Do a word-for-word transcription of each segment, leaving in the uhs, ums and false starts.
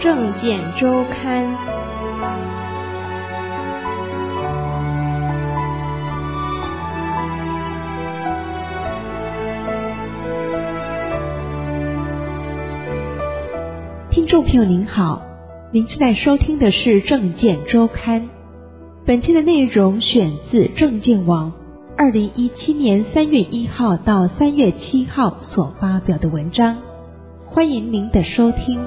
政见周刊。听众朋友您好，您正在收听的是政见周刊。本期的内容选自政见网二零一七年三月一号到三月七号所发表的文章，欢迎您的收听。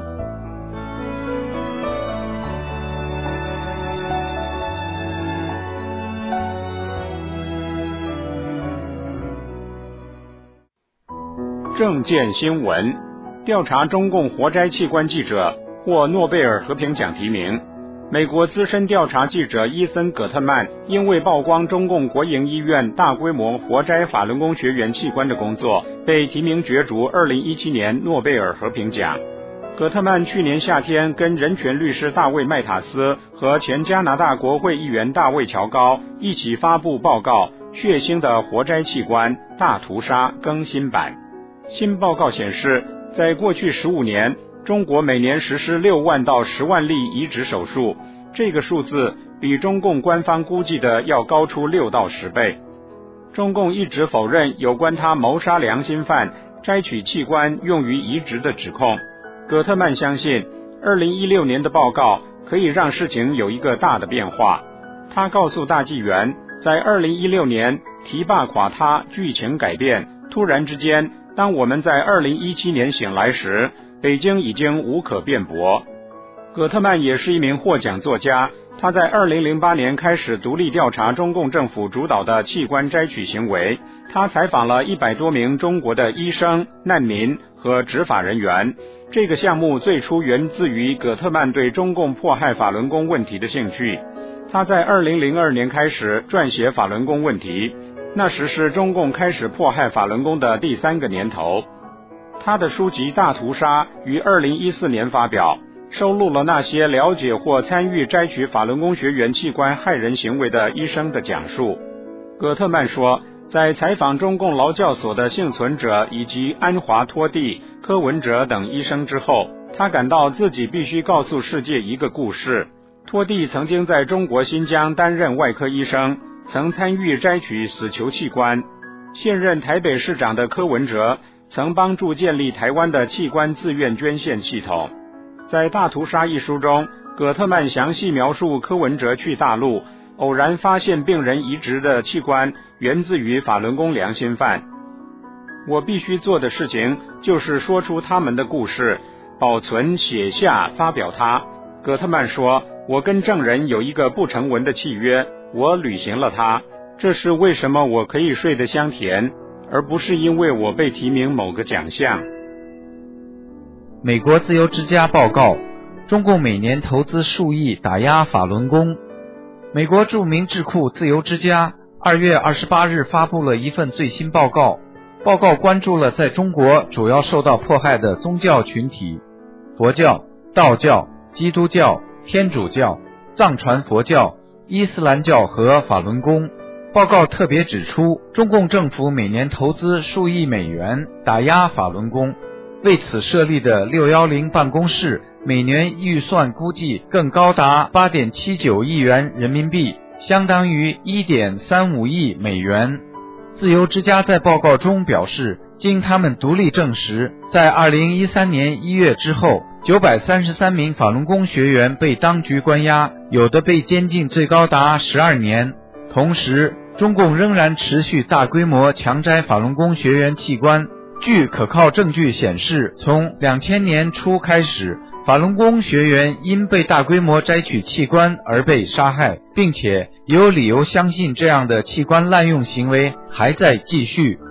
政见新闻：调查中共活摘器官记者获诺贝尔和平奖提名。美国资深调查记者伊森·葛特曼因为曝光中共国营医院大规模活摘法轮功学员器官的工作，被提名角逐二零一七年诺贝尔和平奖。葛特曼去年夏天跟人权律师大卫·麦塔斯和前加拿大国会议员大卫·乔高一起发布报告《血腥的活摘器官大屠杀》更新版。新报告显示，在过去十五年，中国每年实施六万到十万例移植手术，这个数字比中共官方估计的要高出六到十倍。中共一直否认有关他谋杀良心犯、摘取器官用于移植的指控。葛特曼相信，二零一六年的报告可以让事情有一个大的变化。他告诉大纪元，在二零一六年提拔垮他，剧情改变，突然之间，当我们在二零一七年醒来时，北京已经无可辩驳。葛特曼也是一名获奖作家，他在二零零八年开始独立调查中共政府主导的器官摘取行为。他采访了一百多名中国的医生、难民和执法人员。这个项目最初源自于葛特曼对中共迫害法轮功问题的兴趣。他在二零零二年开始撰写法轮功问题，那时是中共开始迫害法轮功的第三个年头。他的书籍《大屠杀》于二零一四年发表，收录了那些了解或参与摘取法轮功学员器官害人行为的医生的讲述。葛特曼说，在采访中共劳教所的幸存者以及安华托蒂、柯文哲等医生之后，他感到自己必须告诉世界一个故事。托蒂曾经在中国新疆担任外科医生，曾参与摘取死囚器官。现任台北市长的柯文哲曾帮助建立台湾的器官自愿捐献系统。在《大屠杀》一书中，葛特曼详细描述柯文哲去大陆偶然发现病人移植的器官源自于法轮功良心犯。我必须做的事情就是说出他们的故事，保存、写下、发表它。葛特曼说，我跟证人有一个不成文的契约，我履行了它。这是为什么我可以睡得香甜，而不是因为我被提名某个奖项。 美国自由之家报告，中共每年投资数亿打压法轮功。美国著名智库自由之家二月二十八日发布了一份最新报告，报告关注了在中国主要受到迫害的宗教群体：佛教、道教、基督教、天主教、藏传佛教、伊斯兰教和法轮功。报告特别指出，中共政府每年投资数亿美元打压法轮功，为此设立的六一零办公室每年预算估计更高达 八点七九亿元人民币，相当于 一点三五亿美元。自由之家在报告中表示，经他们独立证实，在二零一三年一月之后，九百三十三名法轮功学员被当局关押，有的被监禁最高达十二年。同时，中共仍然持续大规模强摘法轮功学员器官。据可靠证据显示，从两千年初开始，法轮功学员因被大规模摘取器官而被杀害，并且有理由相信这样的器官滥用行为还在继续。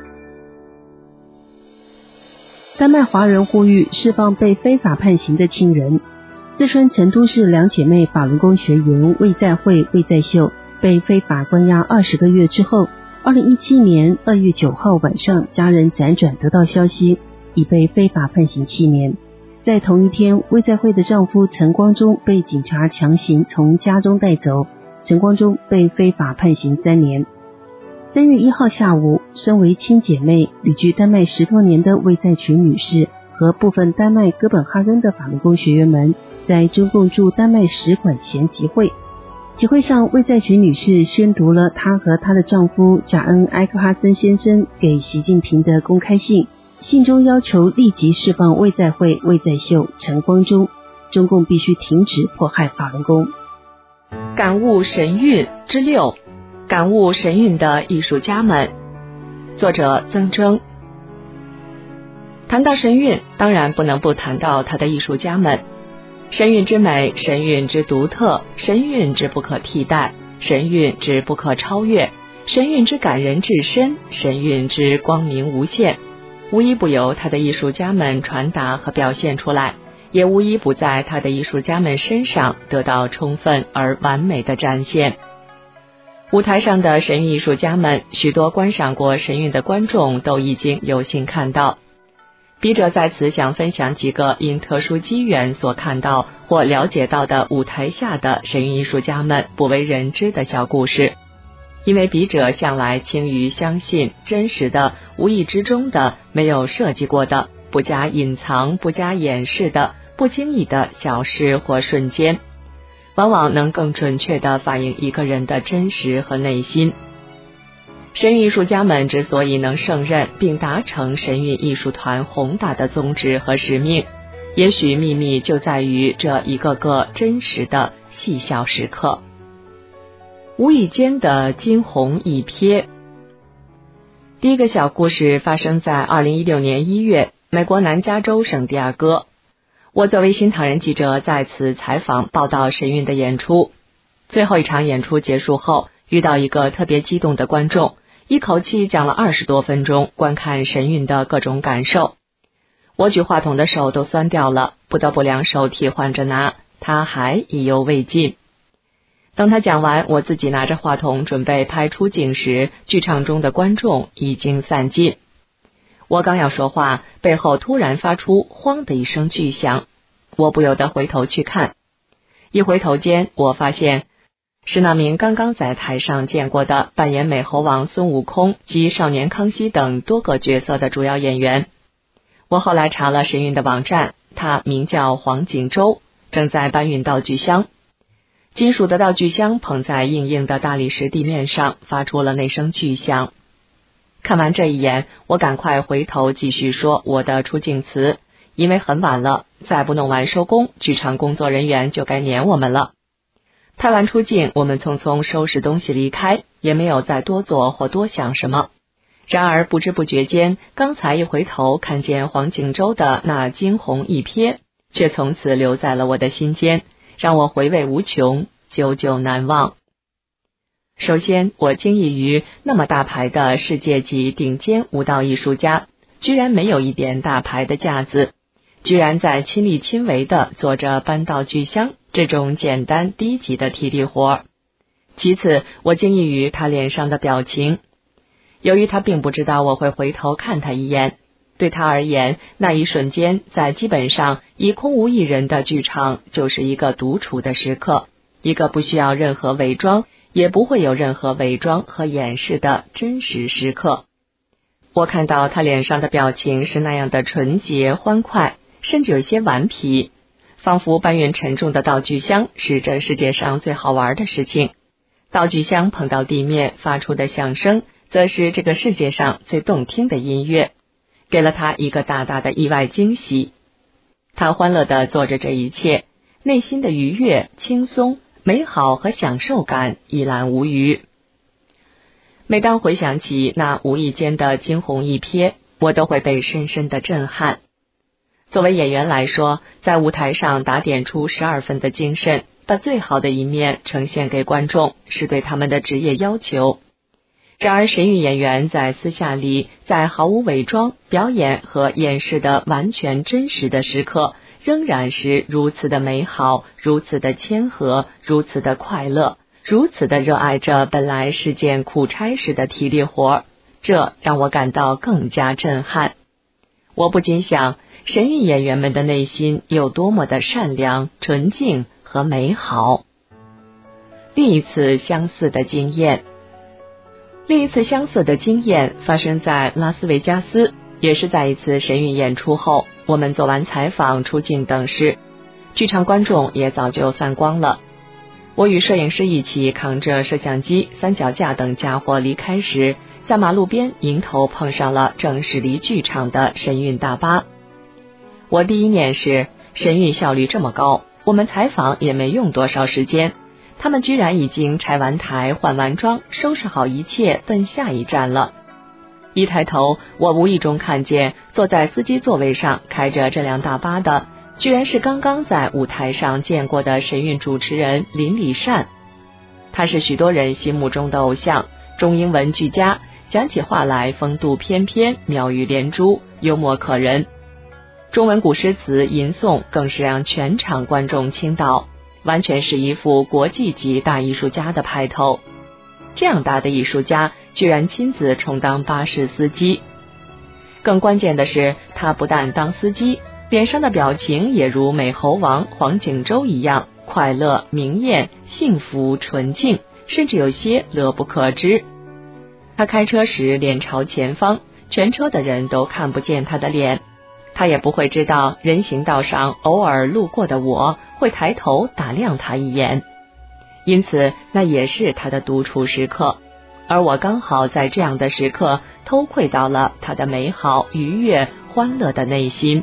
丹麦华人呼吁释放被非法判刑的亲人。自称成都市两姐妹法轮功学员魏在慧、魏在秀被非法关押二十个月之后，二零一七年二月九号晚上，家人辗转得到消息，已被非法判刑七年。在同一天，魏在慧的丈夫陈光忠被警察强行从家中带走，陈光忠被非法判刑三年。三月一号下午，身为亲姐妹、旅居丹麦十多年的魏在群女士和部分丹麦哥本哈根的法轮功学员们， 在中共驻丹麦使馆前集会。集会上，魏在群女士宣读了她和她的丈夫贾恩·埃克哈森先生给习近平的公开信，信中要求立即释放魏在慧、魏在秀、陈光忠，中共必须停止迫害法轮功。 感悟神韵之六，感悟神韵的艺术家们。作者曾铮。谈到神韵，当然不能不谈到他的艺术家们。神韵之美，神韵之独特，神韵之不可替代，神韵之不可超越，神韵之感人至深，神韵之光明无限，无一不由他的艺术家们传达和表现出来，也无一不在他的艺术家们身上得到充分而完美的展现。舞台上的神韵艺术家们，许多观赏过神韵的观众都已经有幸看到。笔者在此想分享几个因特殊机缘所看到或了解到的舞台下的神韵艺术家们不为人知的小故事。因为笔者向来轻于相信真实的、无意之中的、没有设计过的、不加隐藏、不加掩饰的、不经意的小事或瞬间，往往能更准确地反映一个人的真实和内心。神韵艺术家们之所以能胜任并达成神韵艺术团宏大的宗旨和使命，也许秘密就在于这一个个真实的细小时刻。无意间的惊鸿一瞥。第一个小故事发生在二零一六年一月，美国南加州圣地亚哥。我作为新唐人记者在此采访报道神韵的演出。最后一场演出结束后，遇到一个特别激动的观众，一口气讲了二十多分钟观看神韵的各种感受。我举话筒的手都酸掉了，不得不两手替换着拿，他还意犹未尽。等他讲完，我自己拿着话筒准备拍出镜时，剧场中的观众已经散尽。我刚要说话，背后突然发出轰的一声巨响，我不由得回头去看。一回头间，我发现是那名刚刚在台上见过的扮演美猴王孙悟空及少年康熙等多个角色的主要演员。我后来查了神韵的网站，他名叫黄景洲，正在搬运道具箱。金属的道具箱捧在硬硬的大理石地面上，发出了那声巨响。看完这一眼，我赶快回头继续说我的出镜词，因为很晚了，再不弄完收工，剧场工作人员就该撵我们了。拍完出镜，我们匆匆收拾东西离开，也没有再多做或多想什么。然而不知不觉间，刚才一回头看见黄景洲的那惊鸿一瞥，却从此留在了我的心间，让我回味无穷，久久难忘。首先，我惊异于那么大牌的世界级顶尖舞蹈艺术家，居然没有一点大牌的架子，居然在亲力亲为地做着搬道具箱这种简单低级的体力活。其次，我惊异于他脸上的表情。由于他并不知道我会回头看他一眼，对他而言，那一瞬间在基本上以空无一人的剧场就是一个独处的时刻，一个不需要任何伪装，也不会有任何伪装和掩饰的真实时刻。我看到他脸上的表情是那样的纯洁欢快，甚至有些顽皮，仿佛搬运沉重的道具箱是这世界上最好玩的事情，道具箱碰到地面发出的响声则是这个世界上最动听的音乐，给了他一个大大的意外惊喜。他欢乐地做着这一切，内心的愉悦、轻松、美好和享受感一览无余。每当回想起那无意间的惊鸿一瞥，我都会被深深的震撼。作为演员来说，在舞台上打点出十二分的精神，把最好的一面呈现给观众，是对他们的职业要求。然而神韵演员在私下里，在毫无伪装、表演和掩饰的完全真实的时刻，仍然是如此的美好，如此的谦和，如此的快乐，如此的热爱着本来是件苦差事的体力活，这让我感到更加震撼。我不禁想，神韵演员们的内心有多么的善良、纯净和美好。另一次相似的经验另一次相似的经验发生在拉斯维加斯，也是在一次神韵演出后，我们做完采访、出镜等事。 剧场观众也早就散光了。我与摄影师一起扛着摄像机、三脚架等家伙离开时，在马路边迎头碰上了正驶离剧场的神韵大巴。我第一念是，神韵效率这么高，我们采访也没用多少时间，他们居然已经拆完台、换完装，收拾好一切，奔下一站了。一抬头，我无意中看见坐在司机座位上开着这辆大巴的，居然是刚刚在舞台上见过的神韵主持人林礼善。他是许多人心目中的偶像，中英文俱佳，讲起话来风度翩翩，妙语连珠，幽默可人。中文古诗词吟诵更是让全场观众倾倒，完全是一副国际级大艺术家的派头。这样大的艺术家居然亲自充当巴士司机。更关键的是，他不但当司机，脸上的表情也如美猴王黄景洲一样快乐、明艳、幸福、纯净，甚至有些乐不可支。他开车时脸朝前方，全车的人都看不见他的脸，他也不会知道人行道上偶尔路过的我会抬头打量他一眼，因此那也是他的独处时刻。而我刚好在这样的时刻偷窥到了他的美好、愉悦、欢乐的内心。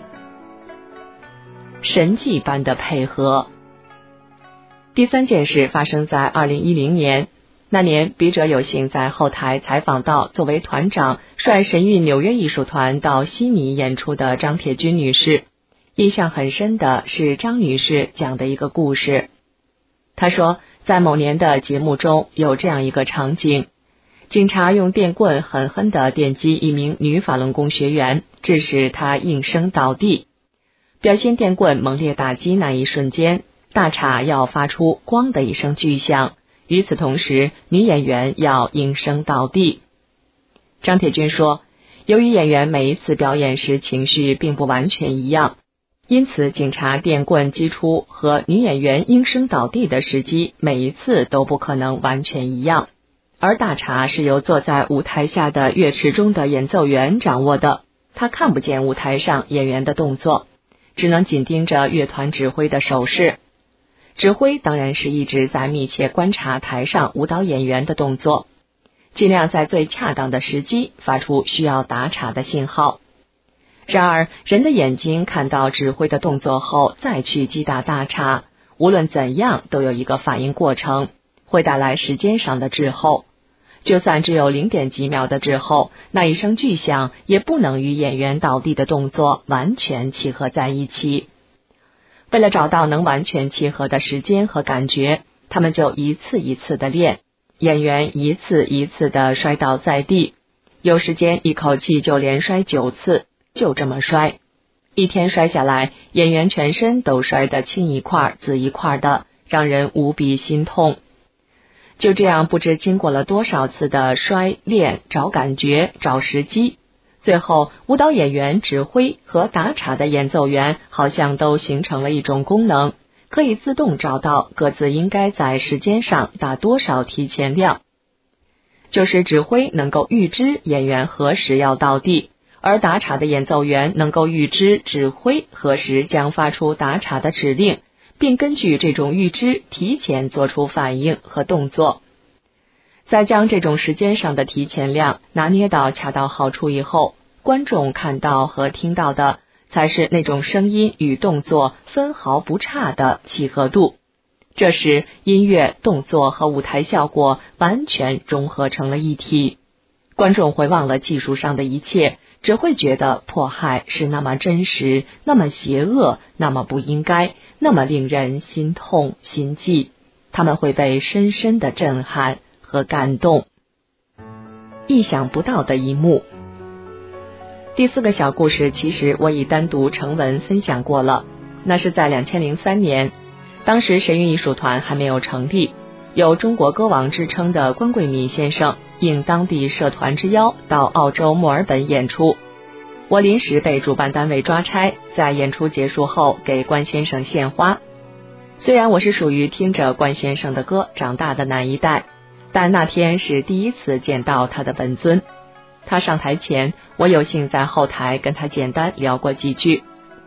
神迹般的配合。第三件事发生在二零一零年，那年笔者有幸在后台采访到作为团长率神韵纽约艺术团到悉尼演出的张铁军女士。印象很深的是张女士讲的一个故事。她说，在某年的节目中有这样一个场景，警察用电棍狠狠地电击一名女法轮功学员，致使她应声倒地。表现电棍猛烈打击那一瞬间，大叉要发出咣的一声巨响，与此同时女演员要应声倒地。张铁军说，由于演员每一次表演时情绪并不完全一样，因此警察电棍击出和女演员应声倒地的时机每一次都不可能完全一样，而大叉是由坐在舞台下的乐池中的演奏员掌握的，他看不见舞台上演员的动作，只能紧盯着乐团指挥的手势。指挥当然是一直在密切观察台上舞蹈演员的动作，尽量在最恰当的时机发出需要打岔的信号。然而，人的眼睛看到指挥的动作后再去击打大叉，无论怎样都有一个反应过程，会带来时间上的滞后。就算只有零点几秒的滞后，那一声巨响也不能与演员倒地的动作完全契合在一起。为了找到能完全契合的时间和感觉，他们就一次一次的练，演员一次一次的摔倒在地，有时间一口气就连摔九次，就这么摔。一天摔下来，演员全身都摔得青一块紫一块的，让人无比心痛。就这样不知经过了多少次的摔练，找感觉，找时机，最后舞蹈演员、指挥和打岔的演奏员好像都形成了一种功能，可以自动找到各自应该在时间上打多少提前量。就是指挥能够预知演员何时要倒地，而打岔的演奏员能够预知指挥何时将发出打岔的指令，并根据这种预知提前做出反应和动作。在将这种时间上的提前量拿捏到恰到好处以后，观众看到和听到的才是那种声音与动作分毫不差的契合度。这时音乐、动作和舞台效果完全融合成了一体，观众会忘了技术上的一切，只会觉得迫害是那么真实，那么邪恶，那么不应该，那么令人心痛心悸。他们会被深深的震撼和感动。意想不到的一幕。第四个小故事其实我已单独成文分享过了，那是在二零零三年，当时神韵艺术团还没有成立，有中国歌王之称的关桂敏先生应当地社团之邀到澳洲墨尔本演出。我临时被主办单位抓差，在演出结束后给关先生献花。虽然我是属于听着关先生的歌长大的那一代，但那天是第一次见到他的本尊。他上台前，我有幸在后台跟他简单聊过几句。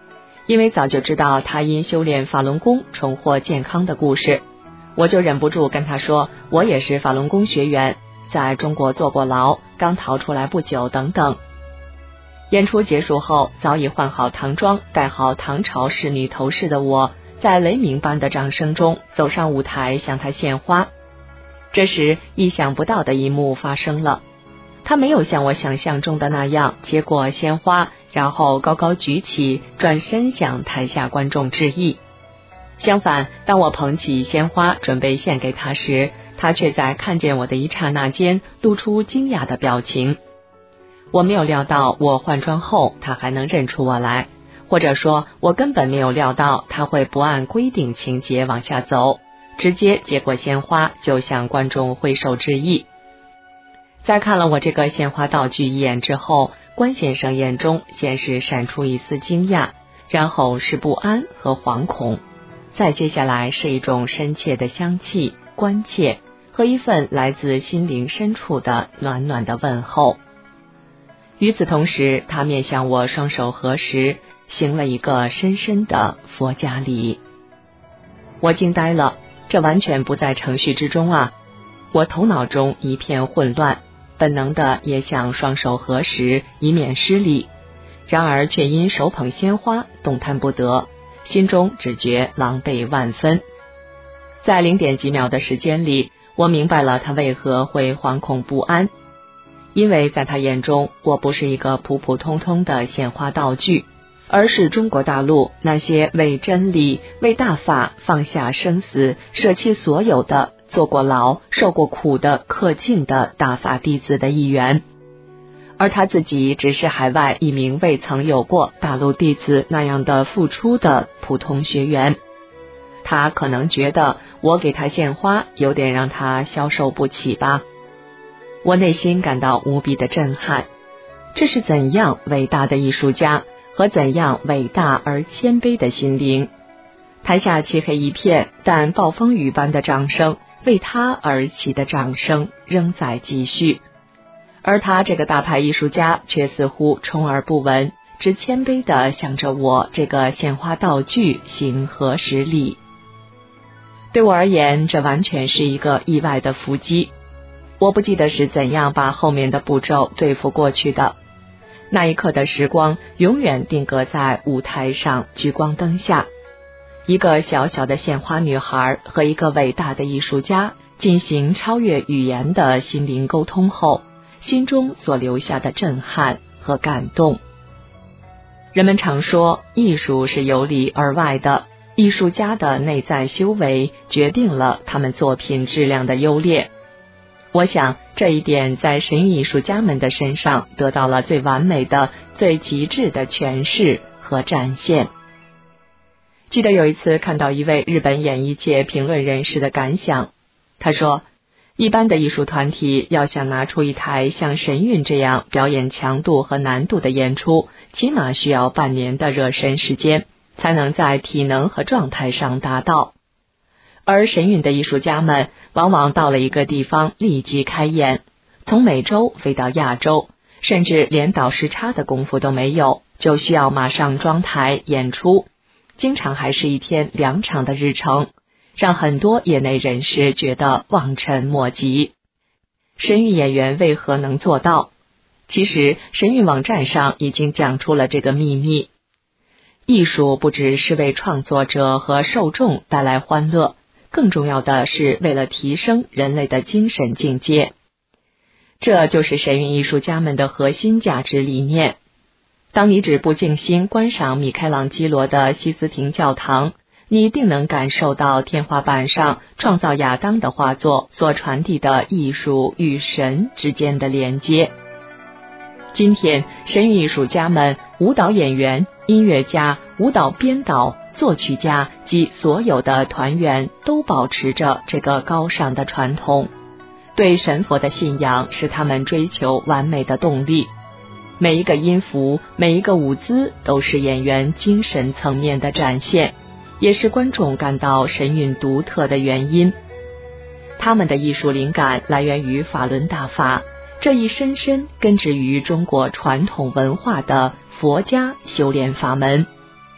因为早就知道他因修炼法轮功重获健康的故事，我就忍不住跟他说，我也是法轮功学员，在中国坐过牢，刚逃出来不久等等。演出结束后，早已换好唐装，戴好唐朝仕女头饰的我，在雷鸣般的掌声中走上舞台向他献花。这时意想不到的一幕发生了，他没有像我想象中的那样接过鲜花，然后高高举起，转身向台下观众致意。相反，当我捧起鲜花准备献给他时，他却在看见我的一刹那间露出惊讶的表情。我没有料到我换装后他还能认出我来，或者说我根本没有料到他会不按规定情节往下走，直接接过鲜花就向观众挥手致意。在看了我这个献花道具一眼之后，关先生眼中先是闪出一丝惊讶，然后是不安和惶恐，再接下来是一种深切的香气、关切和一份来自心灵深处的暖暖的问候。与此同时，他面向我双手合十，行了一个深深的佛家礼。我惊呆了，这完全不在程序之中啊！我头脑中一片混乱，本能的也想双手合十，以免失礼，然而却因手捧鲜花动弹不得，心中只觉狼狈万分。在零点几秒的时间里，我明白了他为何会惶恐不安。因为在他眼中，我不是一个普普通通的献花道具，而是中国大陆那些为真理、为大法放下生死、舍弃所有的、坐过牢、受过苦的恪尽的大法弟子的一员。而他自己只是海外一名未曾有过大陆弟子那样的付出的普通学员。他可能觉得我给他献花有点让他消受不起吧。我内心感到无比的震撼，这是怎样伟大的艺术家和怎样伟大而谦卑的心灵。台下漆黑一片，但暴风雨般的掌声，为他而起的掌声仍在继续，而他这个大牌艺术家却似乎充耳不闻，只谦卑地向着我这个献花道具行合十礼。对我而言，这完全是一个意外的伏击。我不记得是怎样把后面的步骤对付过去的，那一刻的时光永远定格在舞台上聚光灯下，一个小小的献花女孩和一个伟大的艺术家进行超越语言的心灵沟通后，心中所留下的震撼和感动。人们常说，艺术是由里而外的，艺术家的内在修为决定了他们作品质量的优劣。我想这一点在神韵艺术家们的身上得到了最完美的、最极致的诠释和展现。记得有一次看到一位日本演艺界评论人士的感想，他说，一般的艺术团体要想拿出一台像神韵这样表演强度和难度的演出，起码需要半年的热身时间，才能在体能和状态上达到。而神韵的艺术家们往往到了一个地方立即开演，从美洲飞到亚洲，甚至连倒时差的功夫都没有，就需要马上装台演出，经常还是一天两场的日程，让很多业内人士觉得望尘莫及。神韵演员为何能做到？其实神韵网站上已经讲出了这个秘密。艺术不只是为创作者和受众带来欢乐，更重要的是为了提升人类的精神境界。这就是神韵艺术家们的核心价值理念。当你止步静心观赏米开朗基罗的西斯廷教堂，你一定能感受到天花板上创造亚当的画作所传递的艺术与神之间的连接。今天，神韵艺术家们、舞蹈演员、音乐家、舞蹈编导、作曲家及所有的团员都保持着这个高尚的传统。对神佛的信仰是他们追求完美的动力。每一个音符，每一个舞姿都是演员精神层面的展现，也是观众感到神韵独特的原因。他们的艺术灵感来源于法轮大法，这一深深根植于中国传统文化的佛家修炼法门。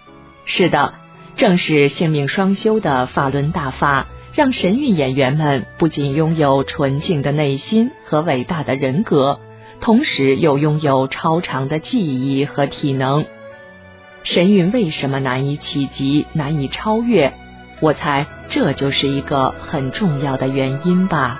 是的，正是性命双修的法轮大法，让神韵演员们不仅拥有纯净的内心和伟大的人格，同时又拥有超长的记忆和体能。神韵为什么难以企及、难以超越？我猜这就是一个很重要的原因吧。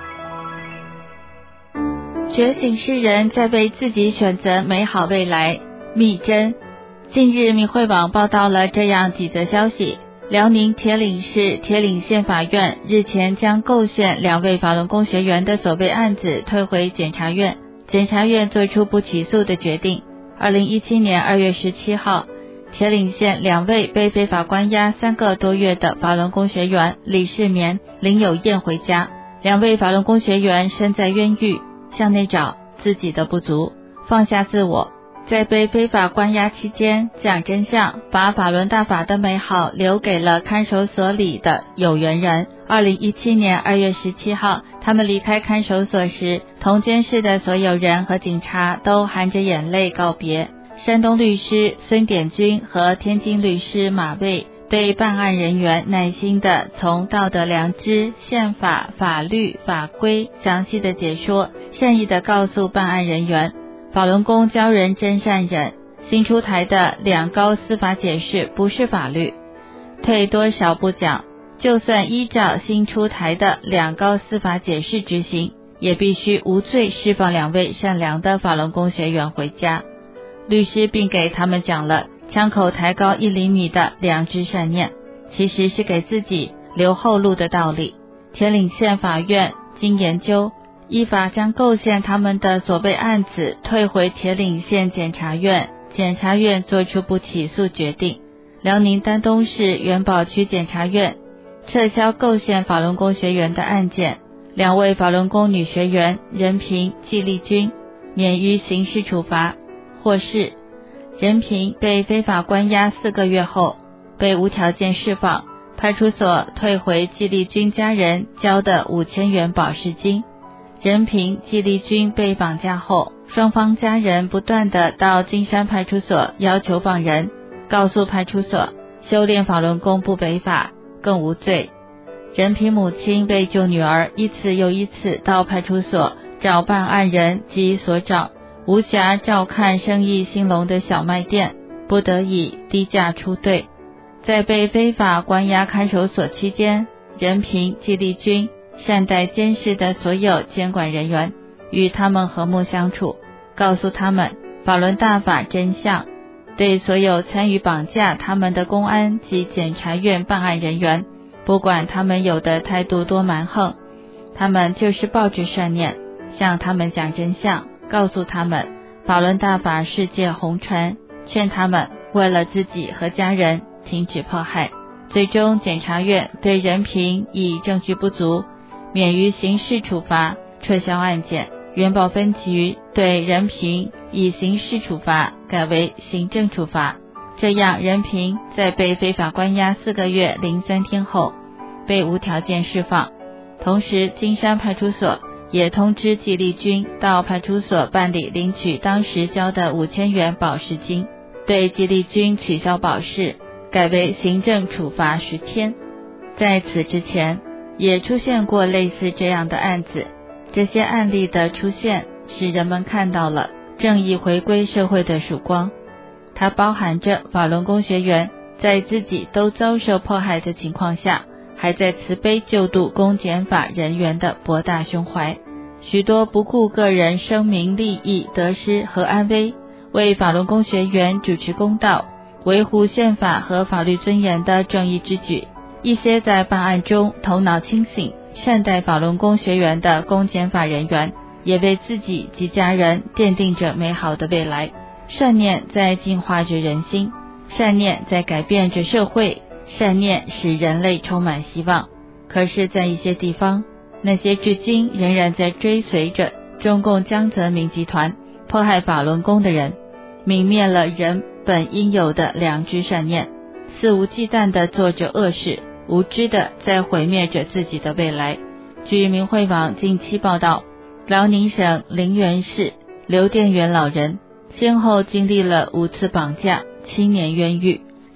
觉醒世人在为自己选择美好未来，密侦。近日明慧网报道了这样几则消息：辽宁铁岭市铁岭县法院日前将构陷两位法轮功学员的所谓案子退回检察院，检察院作出不起诉的决定。二零一七年二月十七号，铁岭县两位被非法关押三个多月的法轮功学员李世棉、林有燕回家。两位法轮功学员身在冤狱，向内找自己的不足，放下自我，在被非法关押期间讲真相，把法轮大法的美好留给了看守所里的有缘人。二零一七年二月十七号，他们离开看守所时，同监室的所有人和警察都含着眼泪告别。山东律师孙典军和天津律师马卫对办案人员耐心地从道德良知、宪法、法律、法规详细的解说，善意地告诉办案人员，法轮功教人真善忍，新出台的两高司法解释不是法律。退多少不讲，就算依照新出台的两高司法解释执行，也必须无罪释放两位善良的法轮功学员回家。律师并给他们讲了枪口抬高一厘米的良知善念，其实是给自己留后路的道理。铁岭县法院经研究，依法将构陷他们的所谓案子退回铁岭县检察院，检察院作出不起诉决定。辽宁丹东市元宝区检察院撤销构陷法轮功学员的案件，两位法轮功女学员任平、季丽君免于刑事处罚获释。任平被非法关押四个月后被无条件释放，派出所退回季丽君家人交的五千元保释金。任平、季丽君被绑架后，双方家人不断地到金山派出所要求放人，告诉派出所修炼法轮功不违法，更无罪。任平母亲为救女儿，一次又一次到派出所找办案人及所长，无暇照看生意兴隆的小卖店，不得已低价出队。在被非法关押看守所期间，任平、季丽君善待监视的所有监管人员，与他们和睦相处，告诉他们法轮大法真相。对所有参与绑架他们的公安及检察院办案人员，不管他们有的态度多蛮横，他们就是抱着善念，向他们讲真相，告诉他们法轮大法世界红尘，劝他们为了自己和家人停止迫害。最终检察院对任平以证据不足免于刑事处罚，撤销案件。元宝分局对任平以刑事处罚改为行政处罚，这样任平在被非法关押四个月零三天后被无条件释放。同时金山派出所也通知季丽君到派出所办理领取当时交的五千元保释金，对季丽君取消保释，改为行政处罚十天。在此之前也出现过类似这样的案子，这些案例的出现使人们看到了正义回归社会的曙光。它包含着法轮功学员在自己都遭受迫害的情况下，还在慈悲救度公检法人员的博大胸怀。许多不顾个人生命利益得失和安危，为法轮功学员主持公道，维护宪法和法律尊严的正义之举。一些在办案中头脑清醒，善待法轮功学员的公检法人员，也为自己及家人奠定着美好的未来。善念在净化着人心，善念在改变着社会，善念使人类充满希望。可是在一些地方，那些至今仍然在追随着中共江泽民集团迫害法轮功的人，泯灭了人本应有的良知善念，肆无忌惮地做着恶事，无知地在毁灭着自己的未来。据明慧网近期报道，辽宁省陵园市刘店元老人先后经历了五次绑架、七年冤狱、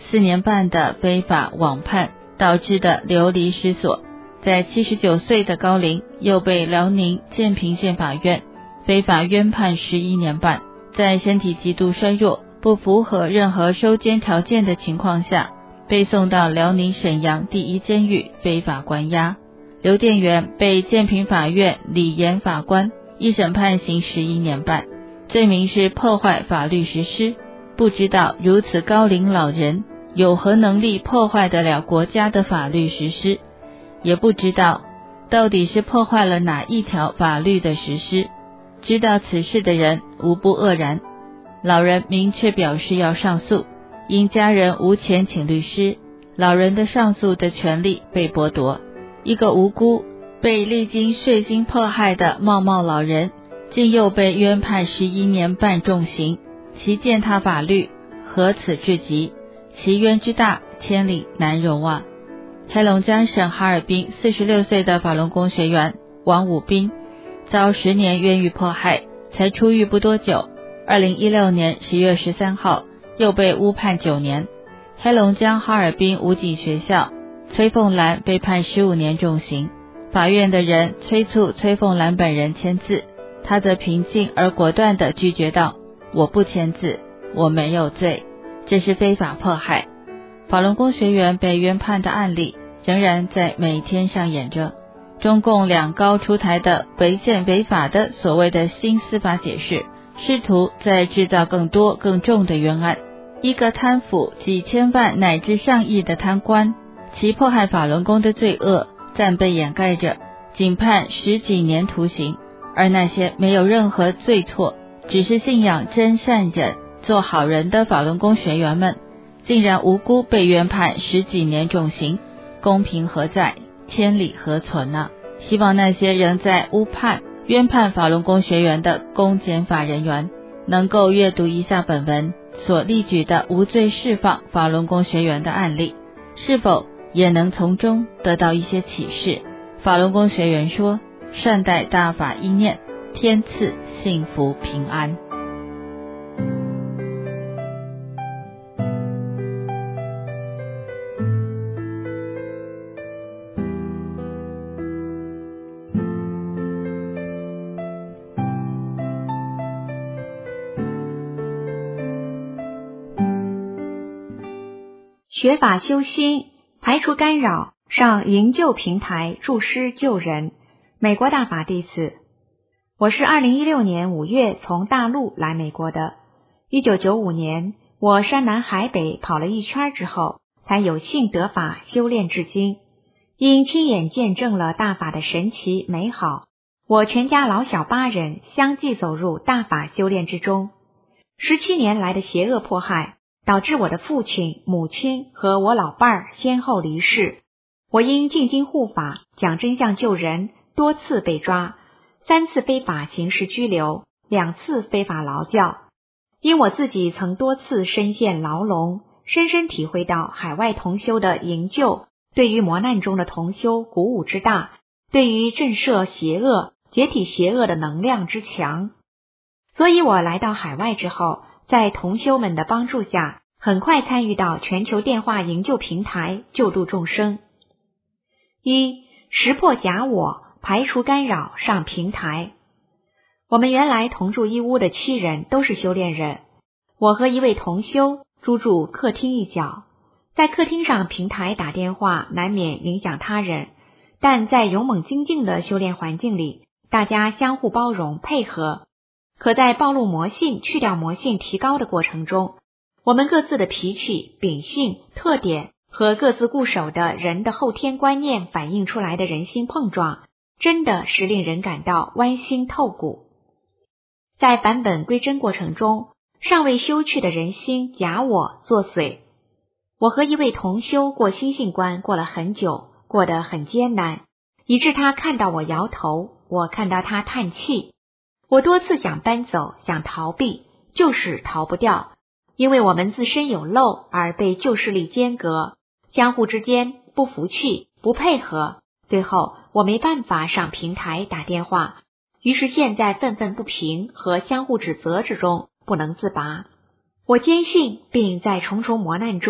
四年半的非法网判导致的流离失所，在七十九岁的高龄又被辽宁建平县法院非法冤判十一年半，在身体极度衰弱、不符合任何收监条件的情况下，被送到辽宁沈阳第一监狱非法关押。刘店元被建平法院李岩法官一审判刑十一年半，罪名是破坏法律实施。不知道如此高龄老人有何能力破坏得了国家的法律实施，也不知道到底是破坏了哪一条法律的实施。知道此事的人无不愕然。老人明确表示要上诉，因家人无钱请律师，老人的上诉的权利被剥夺。一个无辜被历经血腥迫害的茂茂老人，竟又被冤判十一年半重刑，其践踏法律何此至极，其冤之大，千里难容啊！黑龙江省哈尔滨四十六岁的法轮功学员王武斌，遭十年冤狱迫害，才出狱不多久，二零一六年十月十三号又被误判九年。黑龙江哈尔滨武警学校崔凤兰被判十五年重刑，法院的人催促崔凤兰本人签字，她则平静而果断地拒绝道：我不签字，我没有罪，这是非法迫害。法轮功学员被冤判的案例仍然在每天上演着。中共两高出台的违宪违法的所谓的新司法解释，试图在制造更多更重的冤案。一个贪腐几千万乃至上亿的贪官，其迫害法轮功的罪恶暂被掩盖着，仅判十几年徒刑，而那些没有任何罪错，只是信仰真善忍做好人的法轮功学员们，竟然无辜被冤判十几年重刑，公平何在，天理何存啊？希望那些仍在误判冤判法轮功学员的公检法人员能够阅读一下本文所例举的无罪释放法轮功学员的案例，是否也能从中得到一些启示。法轮功学员说：善待大法一念，天赐幸福平安。 学法修心，排除干扰，上营救平台助师救人。美国大法弟子，我是二零一六年五月从大陆来美国的。一九九五年，我山南海北跑了一圈之后，才有幸得法修炼至今。因亲眼见证了大法的神奇美好，我全家老小八人相继走入大法修炼之中。十七年来的邪恶迫害，导致我的父亲、母亲和我老伴儿先后离世。我因进京护法、讲真相救人，多次被抓，三次非法刑事拘留，两次非法劳教。因我自己曾多次身陷牢笼，深深体会到海外同修的营救对于磨难中的同修鼓舞之大，对于震慑邪恶、解体邪恶的能量之强。所以我来到海外之后，在同修们的帮助下，很快参与到全球电话营救平台，救度众生。一、识破假我，排除干扰，上平台。我们原来同住一屋的七人都是修炼人，我和一位同修租住客厅一角，在客厅上平台打电话难免影响他人，但在勇猛精进的修炼环境里，大家相互包容配合。可在暴露魔性、去掉魔性提高的过程中，我们各自的脾气、秉性、特点和各自固守的人的后天观念反映出来的人心碰撞，真的是令人感到剜心透骨。在返本归真过程中，尚未修去的人心假我作祟。我和一位同修过心性关过了很久，过得很艰难，以致他看到我摇头，我看到他叹气。我多次想搬走，想逃避，就是逃不掉，因为我们自身有漏而被旧势力间隔，相互之间不服气、不配合，最后我没办法上平台打电话，于是陷在愤愤不平和相互指责之中不能自拔。我坚信并在重重磨难中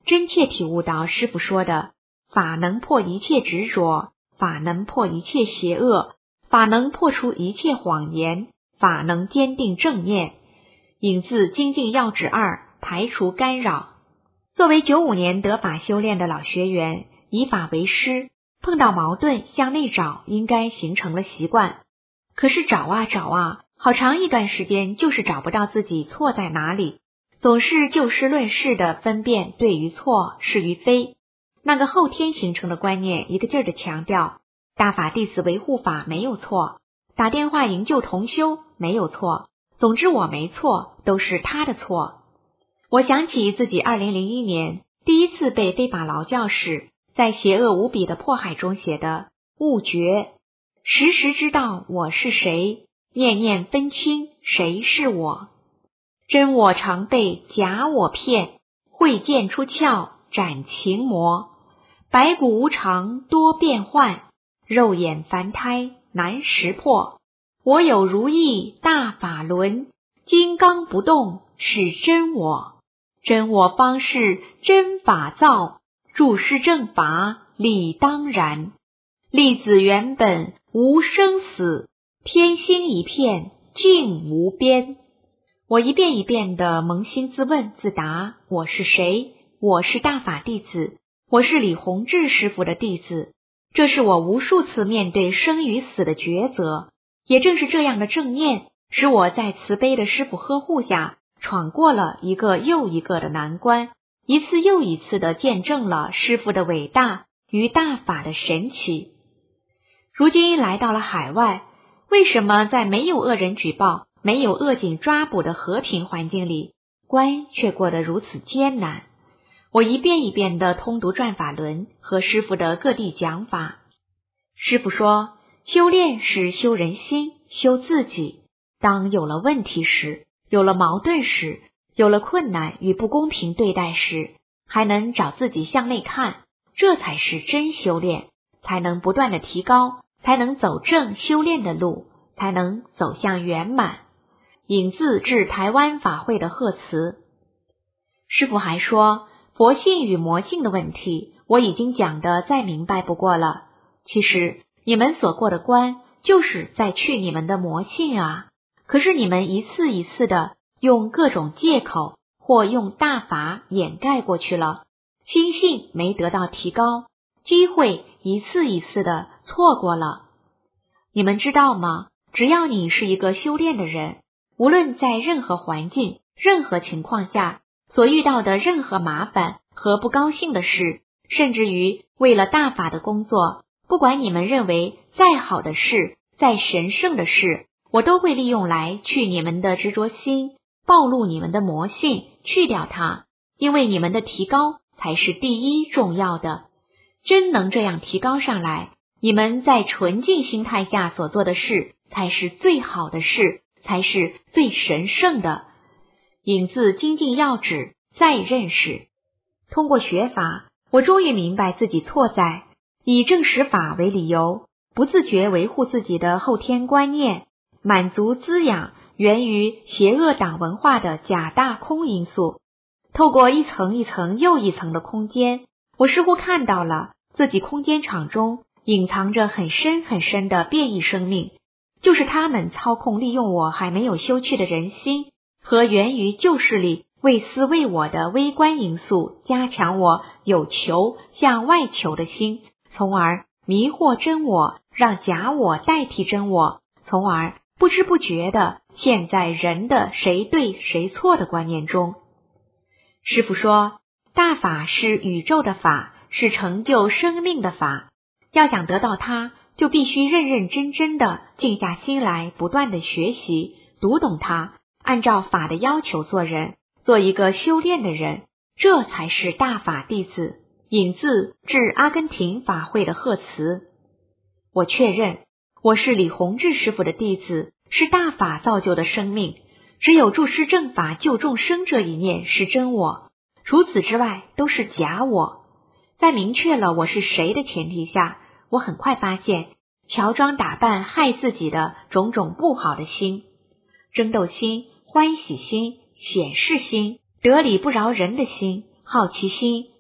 真切体悟到师父说的法能破一切执着，法能破一切邪恶，法能破除一切谎言，法能坚定正念。引自精进要旨二，排除干扰。作为九五年得法修炼的老学员，以法为师，碰到矛盾向内找，应该形成了习惯。可是找啊找啊，好长一段时间就是找不到自己错在哪里，总是就事论事的分辨对与错，是与非。那个后天形成的观念一个劲儿的强调，大法弟子维护法没有错，打电话营救同修没有错，总之我没错，都是他的错。我想起自己二零零一年第一次被非法劳教时，在邪恶无比的迫害中写的悟觉，时时知道我是谁，念念分清谁是我。真我常被假我骗，慧剑出鞘斩情魔。白骨无常多变幻，肉眼凡胎难识破。我有如意大法轮，金刚不动是真我。真我方是真法造，注释正法理当然。粒子原本无生死，天心一片净无边。我一遍一遍地扪心自问自答，我是谁？我是大法弟子，我是李洪志师父的弟子。这是我无数次面对生与死的抉择，也正是这样的正念，使我在慈悲的师父呵护下，闯过了一个又一个的难关，一次又一次地见证了师父的伟大与大法的神奇。如今来到了海外，为什么在没有恶人举报、没有恶警抓捕的和平环境里，关却过得如此艰难？我一遍一遍地通读转法轮和师父的各地讲法。师父说，修炼是修人心，修自己。当有了问题时，有了矛盾时，有了困难与不公平对待时，还能找自己向内看，这才是真修炼，才能不断的提高，才能走正修炼的路，才能走向圆满。引自致台湾法会的贺词。师父还说，佛性与魔性的问题，我已经讲得再明白不过了。其实你们所过的关，就是在去你们的魔性啊。可是你们一次一次的用各种借口或用大法掩盖过去了，心性没得到提高，机会一次一次的错过了。你们知道吗？只要你是一个修炼的人，无论在任何环境、任何情况下所遇到的任何麻烦和不高兴的事，甚至于为了大法的工作，不管你们认为再好的事、再神圣的事，我都会利用来去你们的执着心，暴露你们的魔性，去掉它，因为你们的提高才是第一重要的。真能这样提高上来，你们在纯净心态下所做的事，才是最好的事，才是最神圣的。引自精进要旨再认识。通过学法，我终于明白自己错在以正实法为理由，不自觉维护自己的后天观念，满足滋养源于邪恶党文化的假大空因素。透过一层一层又一层的空间，我似乎看到了自己空间场中隐藏着很深很深的变异生命，就是他们操控利用我还没有修去的人心，和源于旧势力为私为我的微观因素，加强我有求向外求的心，从而迷惑真我，让假我代替真我，从而不知不觉地陷在人的谁对谁错的观念中。师父说，大法是宇宙的法，是成就生命的法，要想得到它，就必须认认真真地静下心来，不断地学习，读懂它，按照法的要求做人，做一个修炼的人，这才是大法弟子。引自致阿根廷法会的贺词。我确认，我是李洪志师父的弟子，是大法造就的生命，只有注释正法救众生这一念是真我，除此之外都是假我。在明确了我是谁的前提下，我很快发现乔装打扮害自己的种种不好的心，争斗心、欢喜心、显示心、得理不饶人的心、好奇心、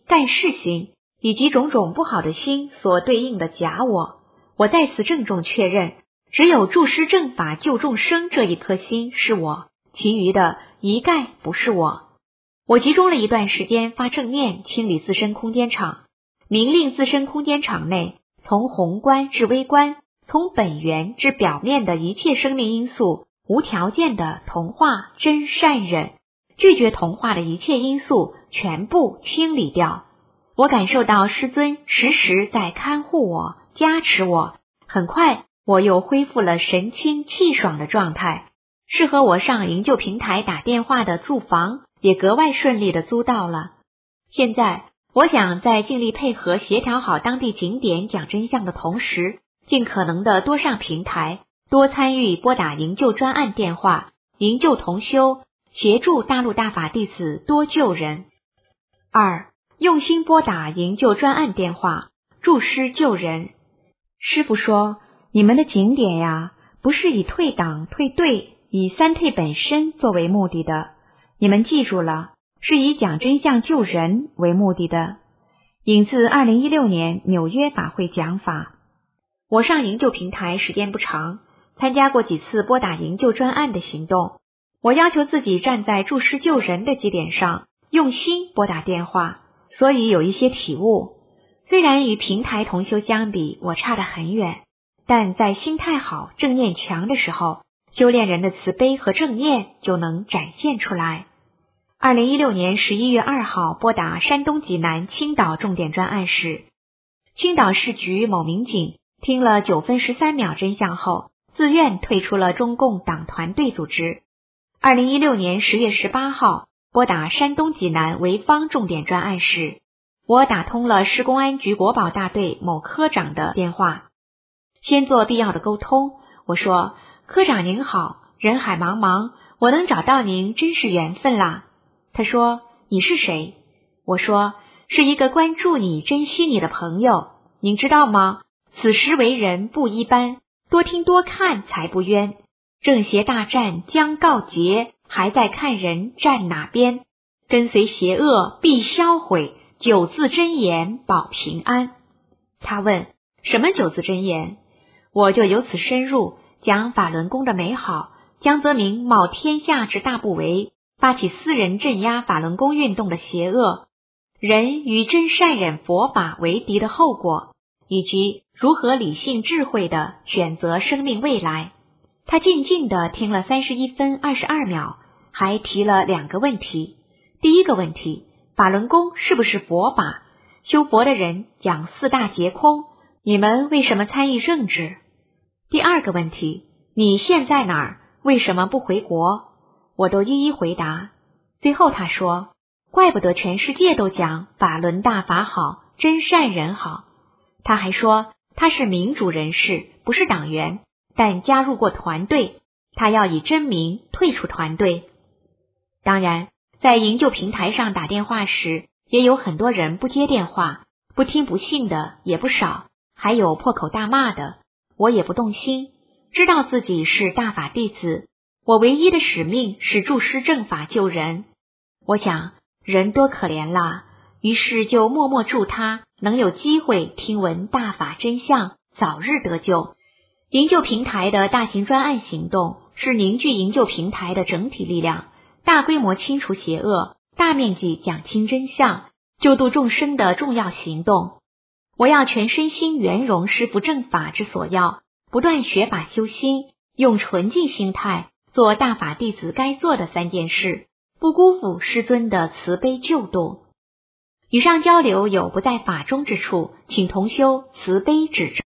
盖世心以及种种不好的心所对应的假我，我在此郑重确认，只有注施正法救众生这一颗心是我，其余的一概不是我。我集中了一段时间发正念，清理自身空间场，明令自身空间场内从宏观至微观，从本源至表面的一切生命因素无条件的同化真善忍，拒绝同化的一切因素全部清理掉。我感受到师尊时时在看护我，加持我，很快我又恢复了神清气爽的状态。适合我上营救平台打电话的住房也格外顺利的租到了。现在我想在尽力配合协调好当地景点讲真相的同时，尽可能的多上平台，多参与拨打营救专案电话，营救同修，协助大陆大法弟子多救人。二、用心拨打营救专案电话，助师救人。师父说，你们的景点呀，不是以退党退队，以三退本身作为目的的，你们记住了，是以讲真相救人为目的的。引自二零一六年纽约法会讲法。我上营救平台时间不长，参加过几次拨打营救专案的行动。我要求自己站在助师救人的基点上，用心拨打电话，所以有一些体悟。虽然与平台同修相比，我差得很远，但在心态好、正念强的时候，修炼人的慈悲和正念就能展现出来。二零一六年十一月二号拨打山东济南青岛重点专案时，青岛市局某民警听了九分十三秒真相后，自愿退出了中共党团队组织。二零一六年十月十八号拨打山东济南潍坊重点专案时，我打通了市公安局国保大队某科长的电话，先做必要的沟通。我说，科长您好，人海茫茫，我能找到您真是缘分啦。他说，你是谁？我说，是一个关注你、珍惜你的朋友。您知道吗？此时为人不一般，多听多看才不冤。正邪大战将告捷，还在看人站哪边。跟随邪恶必销毁，九字真言保平安。他问，什么九字真言？我就由此深入，讲法轮功的美好，江泽民冒天下之大不韪，发起私人镇压法轮功运动的邪恶，人与真善忍佛法为敌的后果，以及如何理性智慧地选择生命未来。他静静地听了三十一分二十二秒，还提了两个问题。第一个问题，法轮功是不是佛法？修佛的人讲四大皆空，你们为什么参与政治？第二个问题，你现在哪儿？为什么不回国？我都一一回答。最后他说，怪不得全世界都讲法轮大法好，真善人好。他还说，他是民主人士，不是党员，但加入过团队，他要以真名退出团队。当然，在营救平台上打电话时，也有很多人不接电话，不听不信的也不少，还有破口大骂的。我也不动心，知道自己是大法弟子，我唯一的使命是助师正法救人。我想人多可怜啦，于是就默默祝他能有机会听闻大法真相，早日得救。营救平台的大型专案行动是凝聚营救平台的整体力量，大规模清除邪恶，大面积讲清真相，救度众生的重要行动。我要全身心圆融师父正法之所要，不断学法修心，用纯净心态做大法弟子该做的三件事，不辜负师尊的慈悲救度。以上交流有不在法中之处，请同修慈悲指正。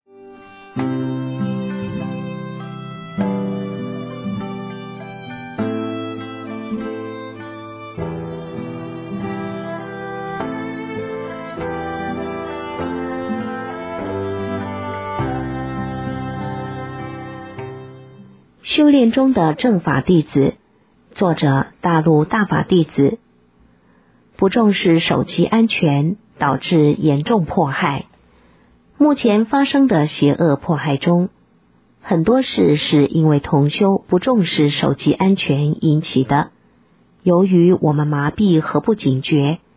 修炼中的正法弟子，作者大陆大法弟子。不重视手机安全，导致严重迫害。目前发生的邪恶迫害中，很多事是因为同修不重视手机安全引起的。由于我们麻痹和不警觉，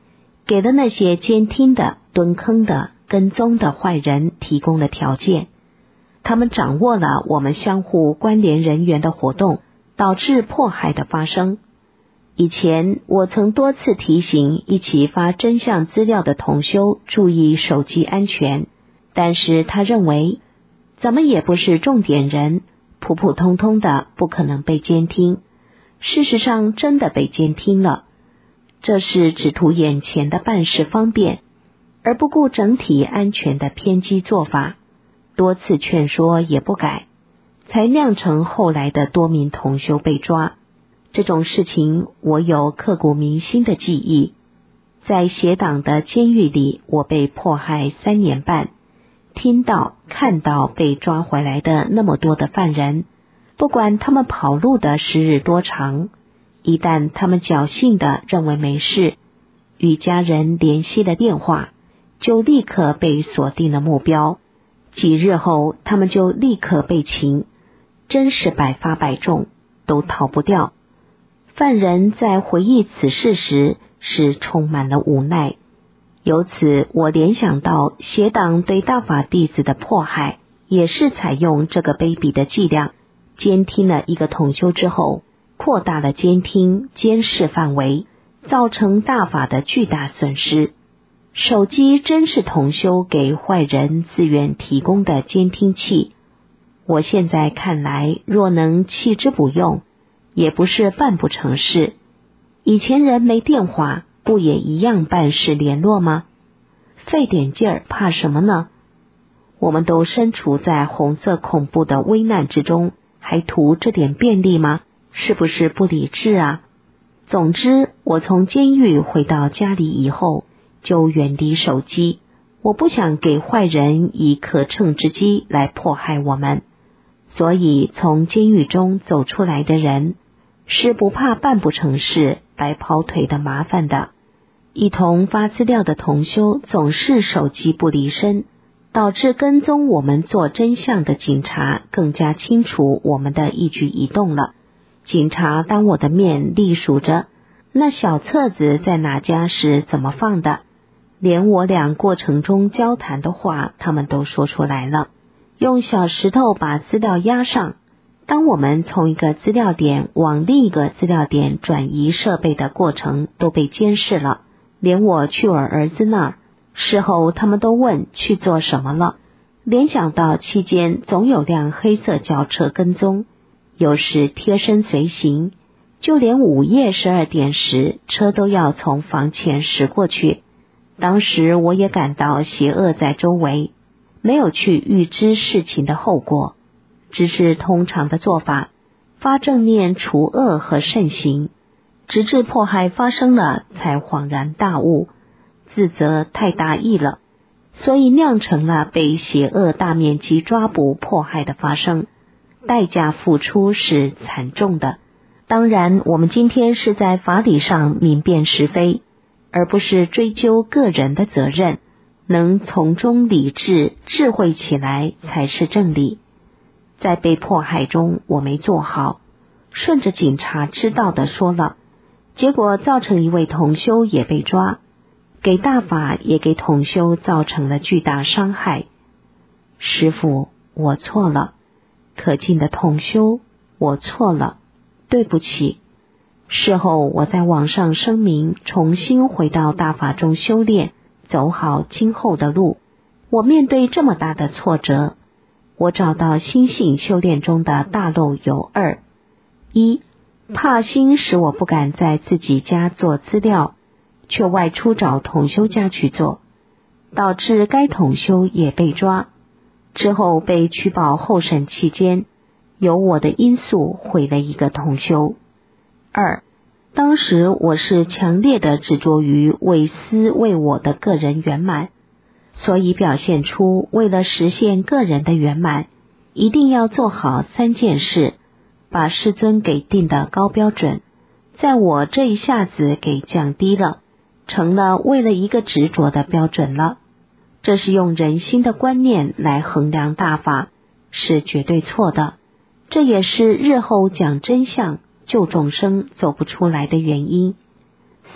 给了那些监听的、蹲坑的、跟踪的坏人提供了条件。他们掌握了我们相互关联人员的活动，导致迫害的发生。以前我曾多次提醒一起发真相资料的同修注意手机安全，但是他认为咱们也不是重点人，普普通通的不可能被监听。事实上真的被监听了，这是只图眼前的办事方便，而不顾整体安全的偏激做法，多次劝说也不改，才酿成后来的多名同修被抓。这种事情我有刻骨铭心的记忆。在协党的监狱里，我被迫害三年半，听到看到被抓回来的那么多的犯人，不管他们跑路的时日多长，一旦他们侥幸的认为没事，与家人联系了电话，就立刻被锁定了目标，几日后他们就立刻被擒，真是百发百中，都逃不掉。犯人在回忆此事时是充满了无奈，由此我联想到协党对大法弟子的迫害，也是采用这个卑鄙的伎俩，监听了一个同修之后，扩大了监听监视范围，造成大法的巨大损失。手机真是同修给坏人自愿提供的监听器，我现在看来，若能弃之不用，也不是办不成事。以前人没电话，不也一样办事联络吗？费点劲儿怕什么呢？我们都身处在红色恐怖的危难之中，还图这点便利吗？是不是不理智啊？总之，我从监狱回到家里以后，就远离手机。我不想给坏人以可乘之机来迫害我们，所以从监狱中走出来的人，是不怕办不成事、白跑腿的麻烦的。一同发资料的同修总是手机不离身，导致跟踪我们做真相的警察更加清楚我们的一举一动了。警察当我的面隶数着那小册子在哪家是怎么放的，连我俩过程中交谈的话他们都说出来了，用小石头把资料压上。当我们从一个资料点往另一个资料点转移设备的过程都被监视了，连我去我儿子那儿，事后他们都问去做什么了。联想到期间总有辆黑色轿车跟踪，有时贴身随行，就连午夜十二点时车都要从房前驶过去。当时我也感到邪恶在周围，没有去预知事情的后果，只是通常的做法，发正念除恶和慎行，直至迫害发生了才恍然大悟，自责太大意了，所以酿成了被邪恶大面积抓捕迫害的发生，代价付出是惨重的。当然我们今天是在法理上明辨是非，而不是追究个人的责任，能从中理智智慧起来才是正理。在被迫害中我没做好，顺着警察知道的说了，结果造成一位同修也被抓，给大法也给同修造成了巨大伤害。师父，我错了，可敬的同修，我错了，对不起。事后我在网上声明，重新回到大法中修炼，走好今后的路。我面对这么大的挫折，我找到心性修炼中的大漏有二：一，怕心使我不敢在自己家做资料，却外出找同修家去做，导致该同修也被抓，之后被取保候审期间，有我的因素毁了一个同修。二，当时我是强烈的执着于为私为我的个人圆满，所以表现出为了实现个人的圆满，一定要做好三件事，把师尊给定的高标准，在我这一下子给降低了，成了为了一个执着的标准了。这是用人心的观念来衡量大法，是绝对错的。这也是日后讲真相救众生走不出来的原因。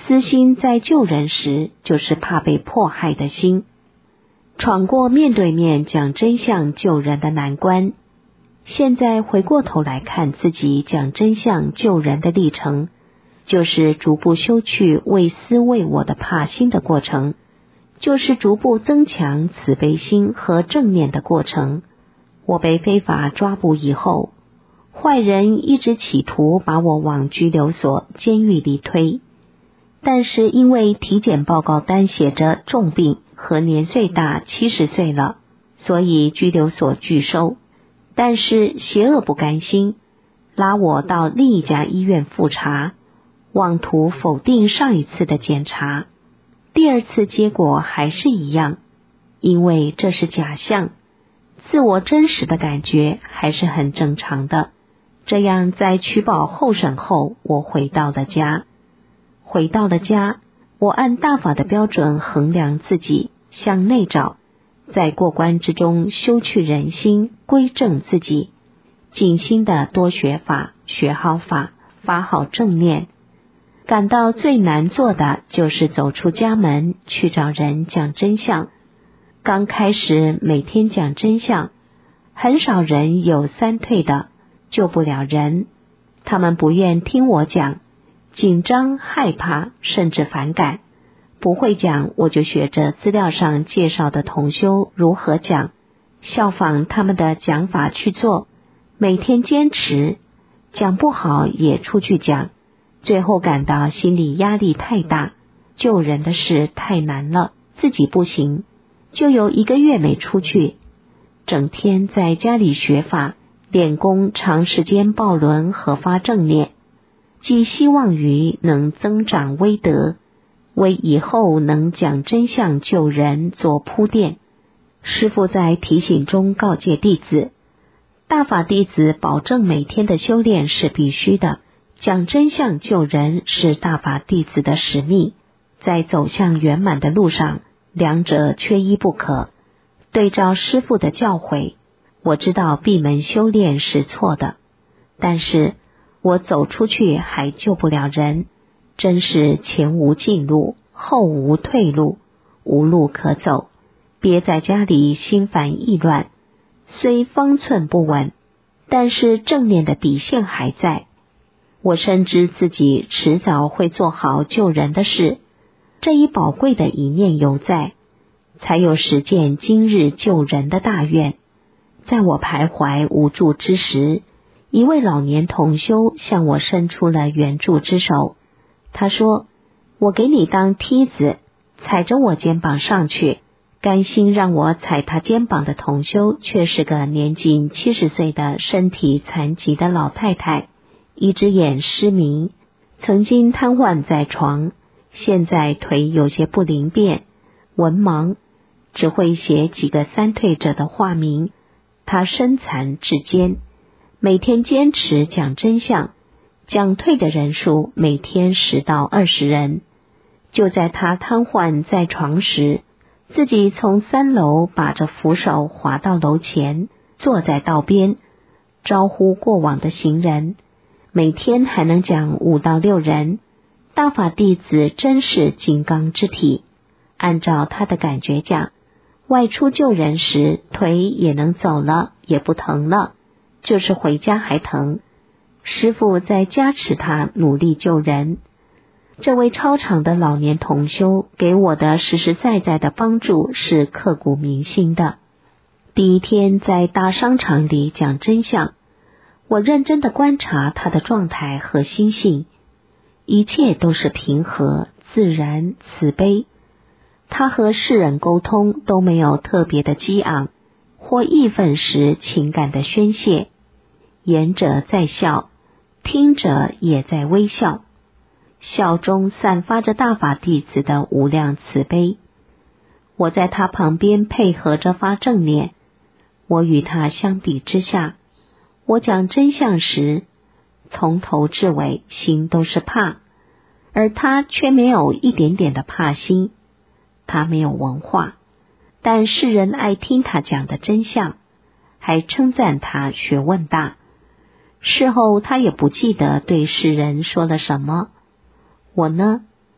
私心在救人时，就是怕被迫害的心。闯过面对面讲真相救人的难关，现在回过头来看自己讲真相救人的历程，就是逐步修去为私为我的怕心的过程，就是逐步增强慈悲心和正念的过程。我被非法抓捕以后，坏人一直企图把我往拘留所、监狱里推，但是因为体检报告单写着重病和年岁大七十岁了，所以拘留所拒收。但是邪恶不甘心，拉我到另一家医院复查，妄图否定上一次的检查。第二次结果还是一样，因为这是假象，自我真实的感觉还是很正常的。这样在取保候审后，我回到了家。回到了家，我按大法的标准衡量自己，向内找，在过关之中修去人心，归正自己，尽心的多学法，学好法，发好正念。感到最难做的就是走出家门，去找人讲真相。刚开始每天讲真相，很少人有三退的，救不了人。他们不愿听我讲，紧张、害怕，甚至反感。不会讲，我就学着资料上介绍的同修如何讲，效仿他们的讲法去做，每天坚持，讲不好也出去讲。最后感到心理压力太大，救人的事太难了，自己不行，就有一个月没出去，整天在家里学法，练功，长时间抱轮和发正念，寄希望于能增长威德，为以后能讲真相救人做铺垫。师父在提醒中告诫弟子，大法弟子保证每天的修炼是必须的，讲真相救人是大法弟子的使命，在走向圆满的路上，两者缺一不可。对照师父的教诲，我知道闭门修炼是错的，但是我走出去还救不了人，真是前无进路，后无退路，无路可走。别在家里心烦意乱，虽方寸不稳，但是正念的底线还在。我深知自己迟早会做好救人的事，这一宝贵的一念犹在，才有实践今日救人的大愿。在我徘徊无助之时，一位老年同修向我伸出了援助之手。他说，我给你当梯子，踩着我肩膀上去。甘心让我踩他肩膀的同修却是个年近七十岁的身体残疾的老太太，一只眼失明，曾经瘫痪在床，现在腿有些不灵便，文盲，只会写几个三退者的化名。他身残志坚，每天坚持讲真相，讲退的人数每天十到二十人。就在他瘫痪在床时，自己从三楼把着扶手滑到楼前，坐在道边，招呼过往的行人，每天还能讲五到六人。大法弟子真是金刚之体，按照他的感觉讲，外出救人时腿也能走了，也不疼了，就是回家还疼。师父在加持他努力救人。这位超常的老年同修给我的实实在在的帮助是刻骨铭心的。第一天在大商场里讲真相，我认真的观察他的状态和心性，一切都是平和、自然、慈悲。他和世人沟通都没有特别的激昂，或义愤时情感的宣泄，言者在笑，听者也在微笑，笑中散发着大法弟子的无量慈悲。我在他旁边配合着发正念，我与他相比之下，我讲真相时，从头至尾心都是怕，而他却没有一点点的怕心。他没有文化，但世人爱听他讲的真相，还称赞他学问大。事后他也不记得对世人说了什么。我呢，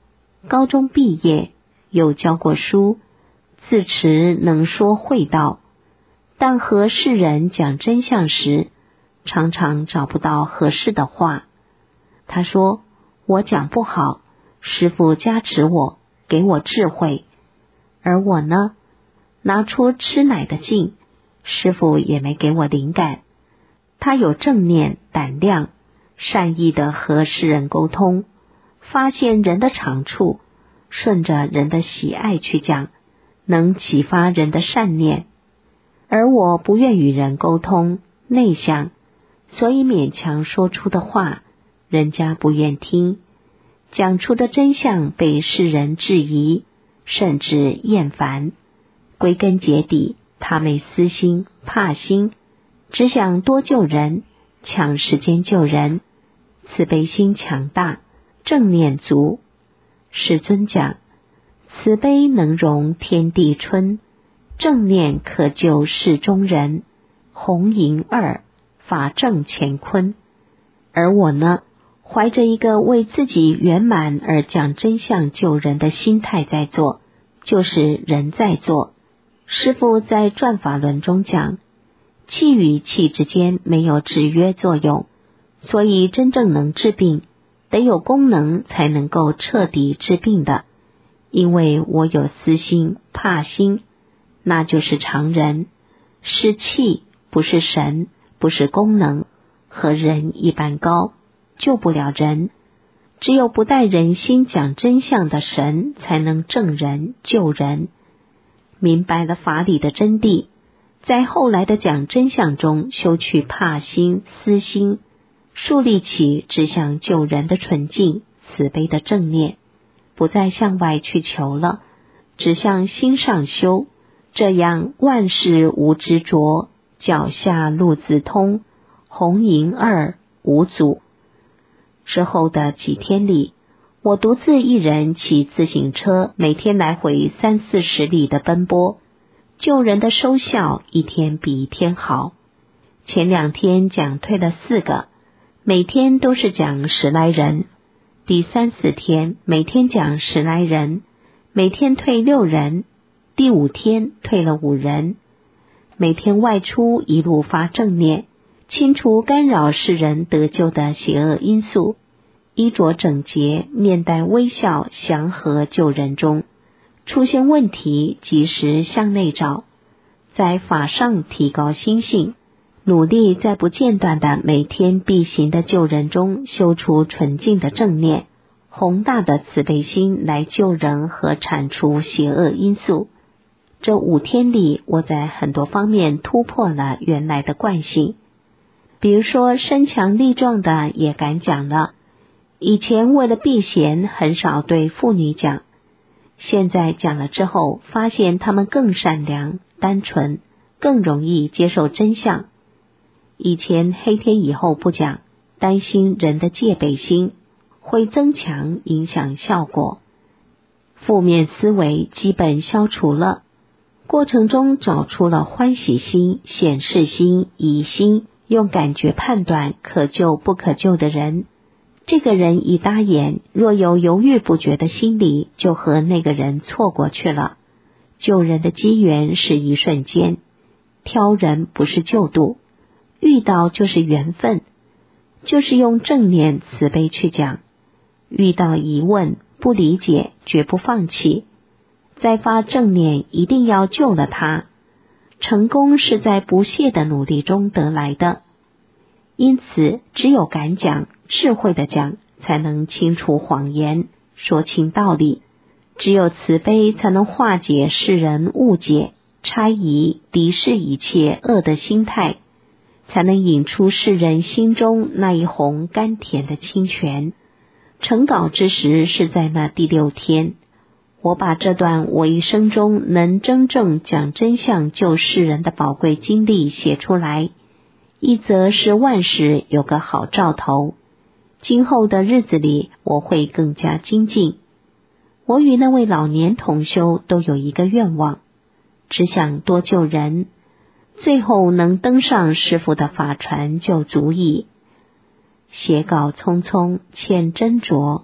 高中毕业，有教过书，自持能说会道，但和世人讲真相时，常常找不到合适的话。他说，我讲不好，师父加持我，给我智慧。而我呢，拿出吃奶的劲，师父也没给我灵感。他有正念、胆量，善意的和世人沟通，发现人的长处，顺着人的喜爱去讲，能启发人的善念。而我不愿与人沟通，内向，所以勉强说出的话，人家不愿听，讲出的真相被世人质疑，甚至厌烦。归根结底，他没私心、怕心，只想多救人，抢时间救人，慈悲心强大，正念足。世尊讲，慈悲能容天地春，正念可救世中人，红银二，法正乾坤。而我呢，怀着一个为自己圆满而讲真相救人的心态在做，就是人在做。师父在转法轮中讲，气与气之间没有制约作用，所以真正能治病，得有功能才能够彻底治病的。因为我有私心、怕心，那就是常人，是气，不是神，不是功能，和人一般高，救不了人。只有不带人心讲真相的神，才能正人、救人。明白了法理的真谛，在后来的讲真相中修去怕心、私心，树立起只想救人的纯净、慈悲的正念，不再向外去求了，只向心上修，这样万事无执着，脚下路自通，红银二无阻。之后的几天里，我独自一人骑自行车，每天来回三四十里的奔波，救人的收效一天比一天好。前两天讲退了四个，每天都是讲十来人。第三四天每天讲十来人，每天退六人。第五天退了五人。每天外出一路发正念，清除干扰世人得救的邪恶因素，衣着整洁，面带微笑，祥和救人中，出现问题及时向内找，在法上提高心性，努力在不间断的每天必行的救人中修出纯净的正念，宏大的慈悲心来救人和铲除邪恶因素。这五天里，我在很多方面突破了原来的惯性，比如说身强力壮的也敢讲了，以前为了避嫌很少对妇女讲，现在讲了之后，发现她们更善良、单纯，更容易接受真相。以前黑天以后不讲，担心人的戒备心会增强，影响效果。负面思维基本消除了，过程中找出了欢喜心、显示心、疑心，用感觉判断可救不可救的人。这个人一搭眼，若有犹豫不决的心理，就和那个人错过去了。救人的机缘是一瞬间，挑人不是救度，遇到就是缘分，就是用正念慈悲去讲。遇到疑问不理解，绝不放弃，再发正念，一定要救了他。成功是在不懈的努力中得来的，因此只有敢讲，智慧的讲，才能清除谎言，说清道理。只有慈悲才能化解世人误解、猜疑、敌视一切恶的心态，才能引出世人心中那一泓甘甜的清泉。成稿之时是在那第六天，我把这段我一生中能真正讲真相救世人的宝贵经历写出来，一则是万事有个好兆头，今后的日子里我会更加精进。我与那位老年同修都有一个愿望，只想多救人，最后能登上师父的法船就足矣。写稿匆匆，欠斟酌，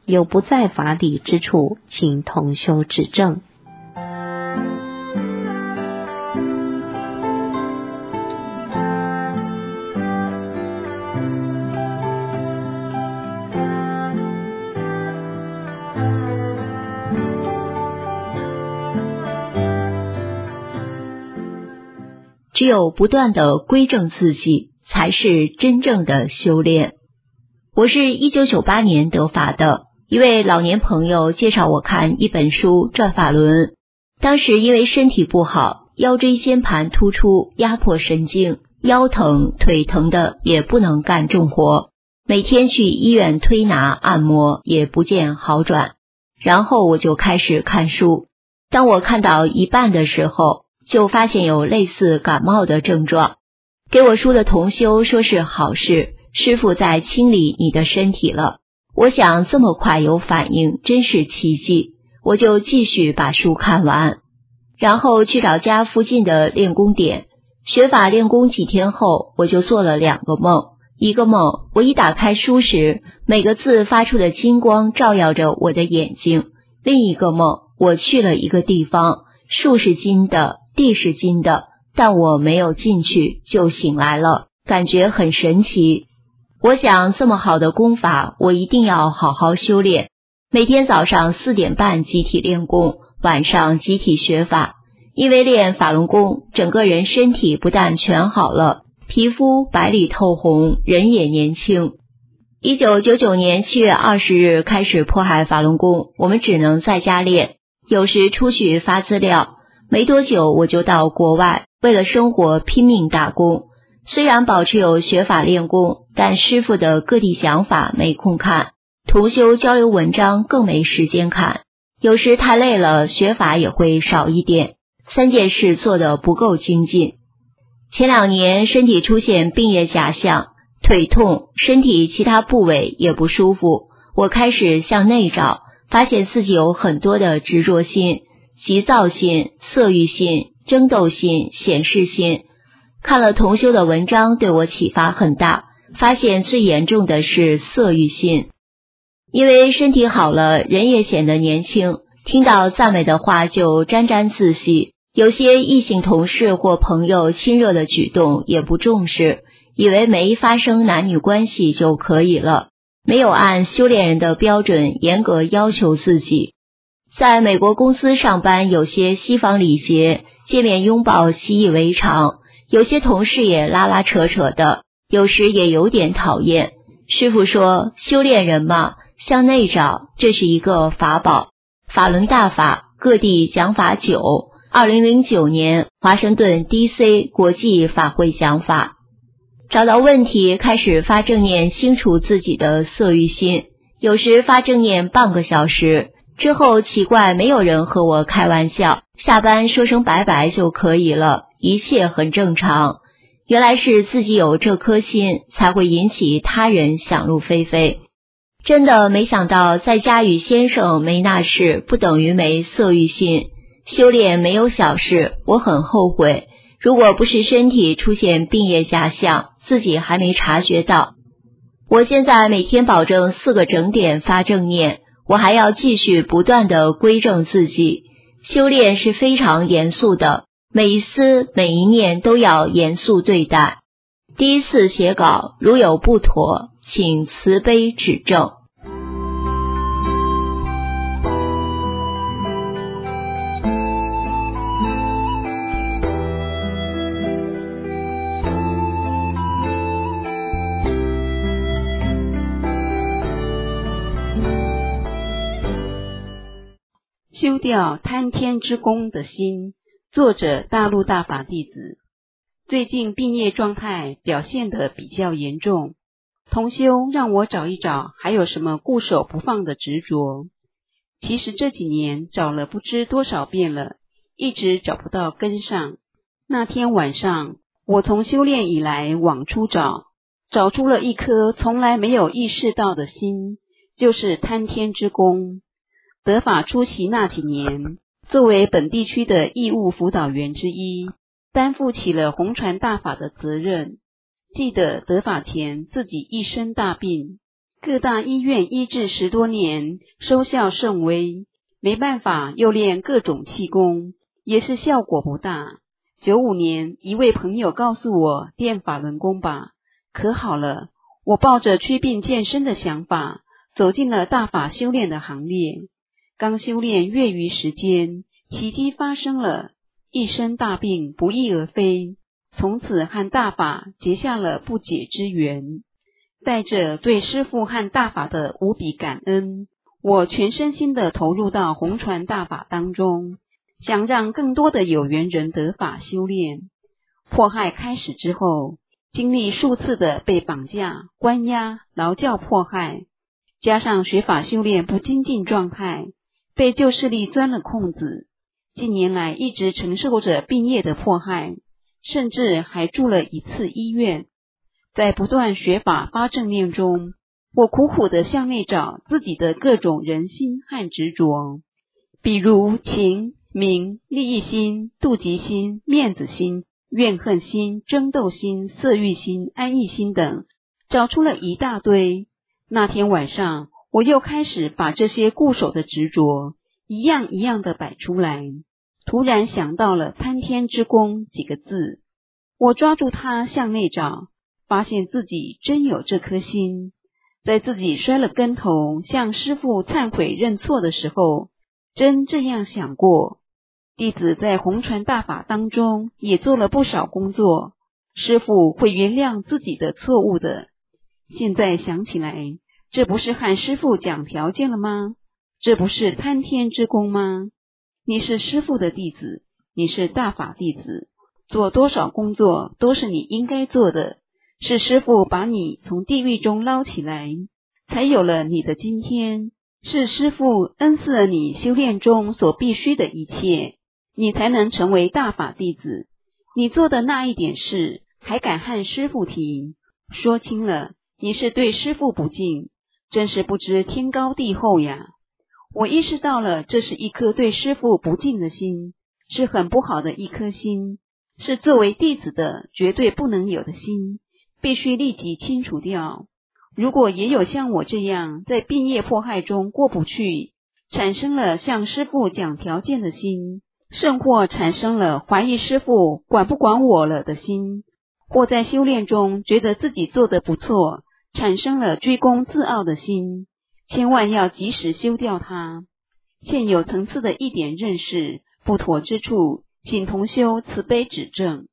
有不在法理之处，请同修指正。只有不断的归正自己，才是真正的修炼。我是一九九八年得法的，一位老年朋友介绍我看一本书《转法轮》。当时因为身体不好，腰椎间盘突出，压迫神经，腰疼腿疼的也不能干重活，每天去医院推拿按摩也不见好转。然后我就开始看书，当我看到一半的时候，就发现有类似感冒的症状。给我书的同修说是好事，师父在清理你的身体了。我想这么快有反应真是奇迹，我就继续把书看完，然后去找家附近的练功点。学法练功几天后，我就做了两个梦。一个梦，我一打开书时，每个字发出的金光照耀着我的眼睛。另一个梦，我去了一个地方，树是金的，地是金的，但我没有进去就醒来了，感觉很神奇。我想这么好的功法，我一定要好好修炼。每天早上四点半集体练功，晚上集体学法。因为练法轮功，整个人身体不但全好了，皮肤白里透红，人也年轻。一九九九年七月二十日开始迫害法轮功，我们只能在家练，有时出去发资料。没多久我就到国外，为了生活拼命打工。虽然保持有学法练功，但师父的各地讲法没空看，同修交流文章更没时间看。有时太累了，学法也会少一点，三件事做得不够精进。前两年身体出现病叶假象，腿痛，身体其他部位也不舒服。我开始向内找，发现自己有很多的执着心、急躁心、色欲心、争斗心、显示心。看了同修的文章对我启发很大，发现最严重的是色欲心。因为身体好了，人也显得年轻，听到赞美的话就沾沾自喜，有些异性同事或朋友亲热的举动也不重视，以为没发生男女关系就可以了，没有按修炼人的标准严格要求自己。在美国公司上班，有些西方礼节，见面拥抱习以为常，有些同事也拉拉扯扯的，有时也有点讨厌。师父说，修炼人嘛，向内找，这是一个法宝。法轮大法，各地讲法久。二零零九年，华盛顿 D C 国际法会讲法。找到问题，开始发正念，清除自己的色欲心。有时发正念半个小时，之后奇怪没有人和我开玩笑，下班说声拜拜就可以了，一切很正常。原来是自己有这颗心，才会引起他人想入非非。真的没想到，在家与先生没那事，不等于没色欲心。修炼没有小事，我很后悔。如果不是身体出现病叶假象，自己还没察觉到。我现在每天保证四个整点发正念，我还要继续不断地归正自己。修炼是非常严肃的，每一思每一念都要严肃对待。第一次写稿，如有不妥，请慈悲指正。 修掉贪天之功的心，作者大陆大法弟子。最近病业状态表现得比较严重，同修让我找一找还有什么固守不放的执着。其实这几年找了不知多少遍了，一直找不到根上。那天晚上，我从修炼以来往出找，找出了一颗从来没有意识到的心，就是贪天之功。得法初期那几年，作为本地区的义务辅导员之一，担负起了弘传大法的责任。记得得法前自己一身大病， 各大医院医治十多年，收效甚微，没办法又练各种气功，也是效果不大。九五年，一位朋友告诉我练法轮功吧，可好了，我抱着祛病健身的想法，走进了大法修炼的行列。刚修炼月余时间，奇迹发生了，一身大病不翼而飞，从此和大法结下了不解之缘。带着对师父和大法的无比感恩，我全身心的投入到弘传大法当中，想让更多的有缘人得法修炼。迫害开始之后，经历数次的被绑架、关押、劳教迫害，加上学法修炼不精进状态，被旧势力钻了空子，近年来一直承受着病业的迫害，甚至还住了一次医院。在不断学法发正念中，我苦苦地向内找自己的各种人心和执着，比如情、名、利益心、妒忌心、面子心、怨恨心、争斗心、色欲心、安逸心等，找出了一大堆。那天晚上，我又开始把这些固守的执着一样一样地摆出来，突然想到了潘天之功几个字，我抓住它向内找，发现自己真有这颗心。在自己摔了跟头向师父忏悔认错的时候，真这样想过。弟子在弘传大法当中也做了不少工作，师父会原谅自己的错误的。现在想起来，这不是和师父讲条件了吗？这不是贪天之功吗？你是师父的弟子，你是大法弟子，做多少工作都是你应该做的，是师父把你从地狱中捞起来，才有了你的今天，是师父恩赐了你修炼中所必须的一切，你才能成为大法弟子。你做的那一点事，还敢和师父提，说轻了，你是对师父不敬，真是不知天高地厚呀。我意识到了，这是一颗对师父不敬的心，是很不好的一颗心，是作为弟子的绝对不能有的心，必须立即清除掉。如果也有像我这样在病业迫害中过不去，产生了向师父讲条件的心，甚或产生了怀疑师父管不管我了的心，或在修炼中觉得自己做得不错，产生了居功自傲的心，千万要及时修掉它。现有层次的一点认识不妥之处，请同修慈悲指正。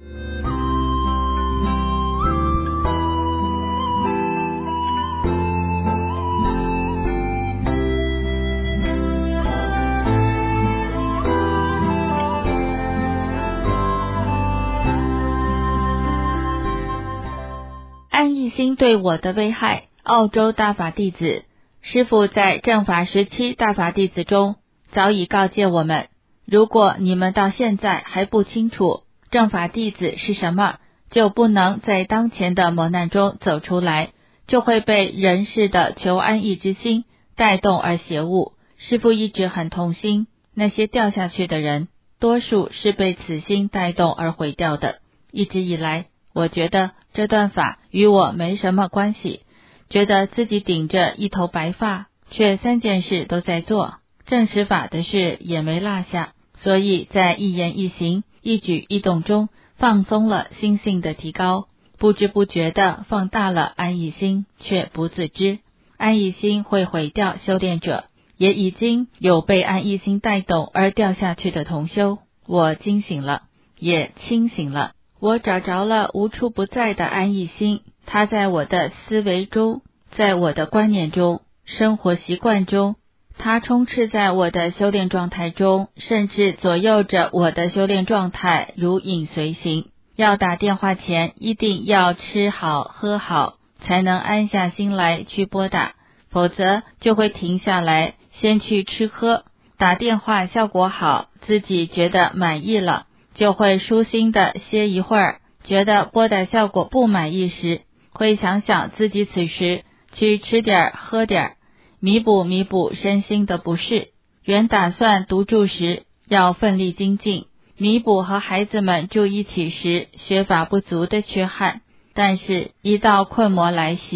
安逸心对我的危害，澳洲大法弟子师父在正法时期大法弟子中早已告诫我们，如果你们到现在还不清楚正法弟子是什么，就不能在当前的磨难中走出来，就会被人世的求安逸之心带动而邪误。师父一直很痛心，那些掉下去的人多数是被此心带动而毁掉的。一直以来，我觉得这段法与我没什么关系，觉得自己顶着一头白发，却三件事都在做，正实法的事也没落下，所以在一言一行、一举一动中放松了心性的提高，不知不觉地放大了安逸心，却不自知。安逸心会毁掉修炼者，也已经有被安逸心带动而掉下去的同修。我惊醒了，也清醒了。我找着了无处不在的安逸心，它在我的思维中，在我的观念中，生活习惯中，它充斥在我的修炼状态中，甚至左右着我的修炼状态，如影随形。要打电话前一定要吃好喝好，才能安下心来去拨打，否则就会停下来先去吃喝。打电话效果好，自己觉得满意了，就会舒心的歇一会儿，觉得拨打效果不满意时，会想想自己此时去吃点喝点，弥补弥补身心的不适。原打算独住时要奋力精进，弥补和孩子们住一起时学法不足的缺憾，但是一到困魔来袭，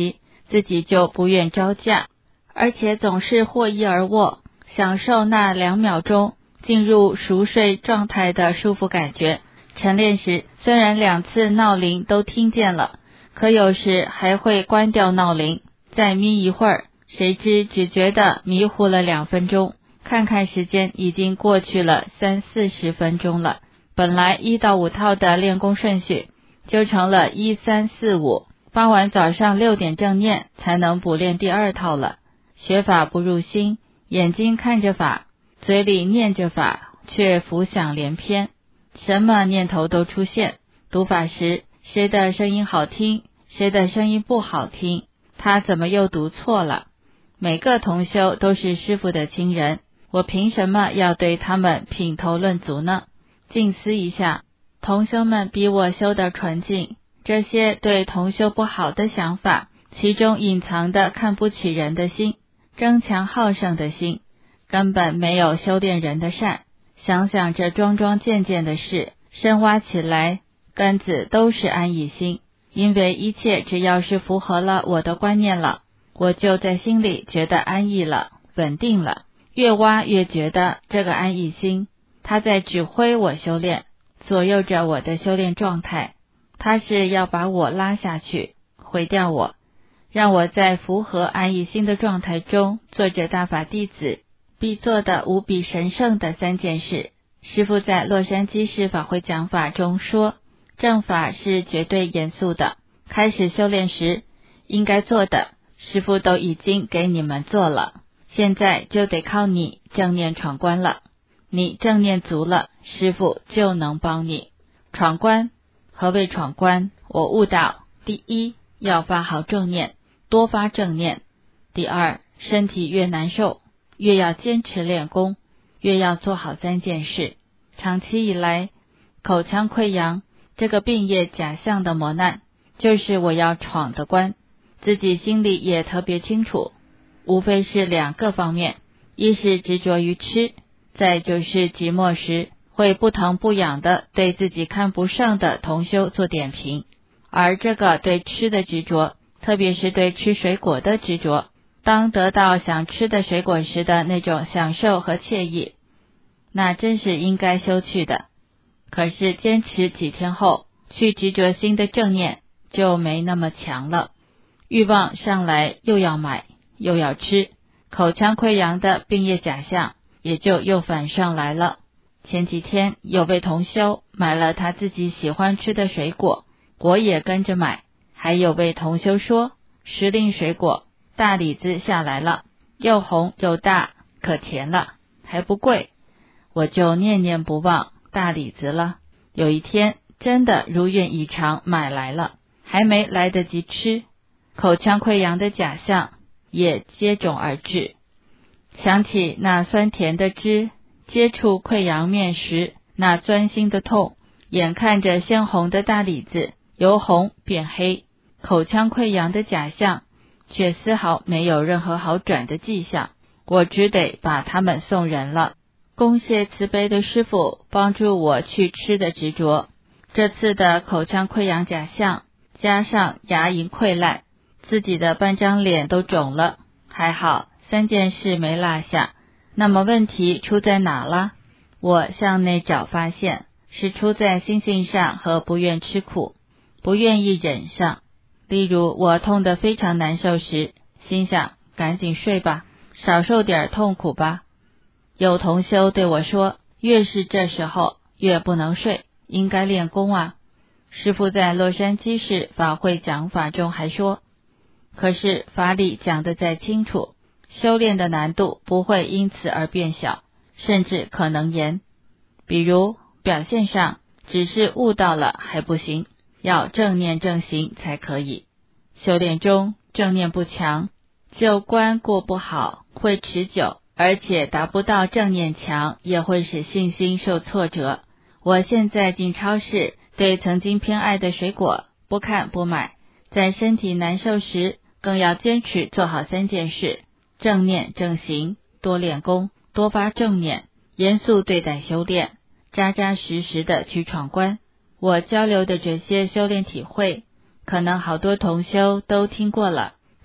自己就不愿招架，而且总是或一而卧，享受那两秒钟进入熟睡状态的舒服感觉。晨练时虽然两次闹铃都听见了，可有时还会关掉闹铃，再眯一会儿，谁知只觉得迷糊了两分钟，看看时间已经过去了三四十分钟了。本来一到五套的练功顺序就成了一三四五，傍晚早上六点正念才能补练第二套了。学法不入心，眼睛看着法，嘴里念着法，却浮想联翩，什么念头都出现。读法时，谁的声音好听，谁的声音不好听，他怎么又读错了？每个同修都是师父的亲人，我凭什么要对他们品头论足呢？静思一下，同修们比我修得纯净，这些对同修不好的想法，其中隐藏的看不起人的心，争强好胜的心，根本没有修炼人的善。想想这桩桩件件的事，深挖起来，根子都是安逸心。因为一切只要是符合了我的观念了，我就在心里觉得安逸了，稳定了。越挖越觉得这个安逸心，它在指挥我修炼，左右着我的修炼状态。它是要把我拉下去，毁掉我，让我在符合安逸心的状态中，做着大法弟子必做的无比神圣的三件事。师父在洛杉矶市法会讲法中说，正法是绝对严肃的，开始修炼时应该做的，师父都已经给你们做了，现在就得靠你正念闯关了。你正念足了，师父就能帮你闯关。何谓闯关？我悟到，第一，要发好正念，多发正念；第二，身体越难受，越要坚持练功，越要做好三件事。长期以来，口腔溃疡这个病业假象的磨难，就是我要闯的关，自己心里也特别清楚，无非是两个方面，一是执着于吃，再就是寂寞时会不疼不痒的对自己看不上的同修做点评。而这个对吃的执着，特别是对吃水果的执着，当得到想吃的水果时的那种享受和惬意，那真是应该修去的。可是坚持几天后，去执着心的正念就没那么强了，欲望上来又要买又要吃，口腔溃疡的病业假象也就又反上来了。前几天有位同修买了他自己喜欢吃的水果，我也跟着买。还有位同修说，时令水果大李子下来了，又红又大，可甜了，还不贵，我就念念不忘大李子了。有一天真的如愿以偿买来了，还没来得及吃，口腔溃疡的假象也接踵而至。想起那酸甜的汁接触溃疡面时那钻心的痛，眼看着鲜红的大李子由红变黑，口腔溃疡的假象却丝毫没有任何好转的迹象，我只得把它们送人了。恭谢慈悲的师父帮助我去吃的执着。这次的口腔溃疡假象加上牙龈溃烂，自己的半张脸都肿了，还好三件事没落下。那么问题出在哪了？我向内找发现，是出在心性上和不愿吃苦，不愿意忍上。例如我痛得非常难受时，心想赶紧睡吧，少受点痛苦吧。有同修对我说，越是这时候越不能睡，应该练功啊。师父在洛杉矶市法会讲法中还说，可是法理讲得再清楚，修炼的难度不会因此而变小，甚至可能严。比如表现上只是悟到了还不行，要正念正行才可以。修炼中正念不强，就关过不好，会持久，而且达不到正念强，也会使信心受挫折。我现在进超市，对曾经偏爱的水果不看不买，在身体难受时更要坚持做好三件事：正念正行，多练功，多发正念，严肃对待修炼，扎扎实实的去闯关。我交流的这些修炼体会，可能好多同修都听过了，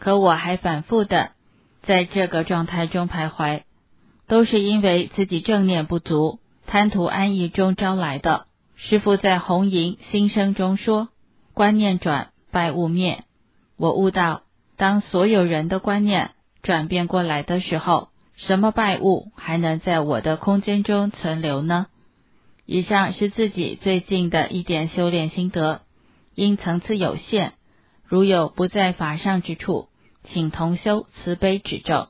可我还反复的在这个状态中徘徊，都是因为自己正念不足，贪图安逸中招来的。师父在红营心声中说，观念转，败物灭。我悟到，当所有人的观念转变过来的时候，什么败物还能在我的空间中存留呢？以上是自己最近的一点修炼心得，因层次有限，如有不在法上之处，请同修慈悲指正。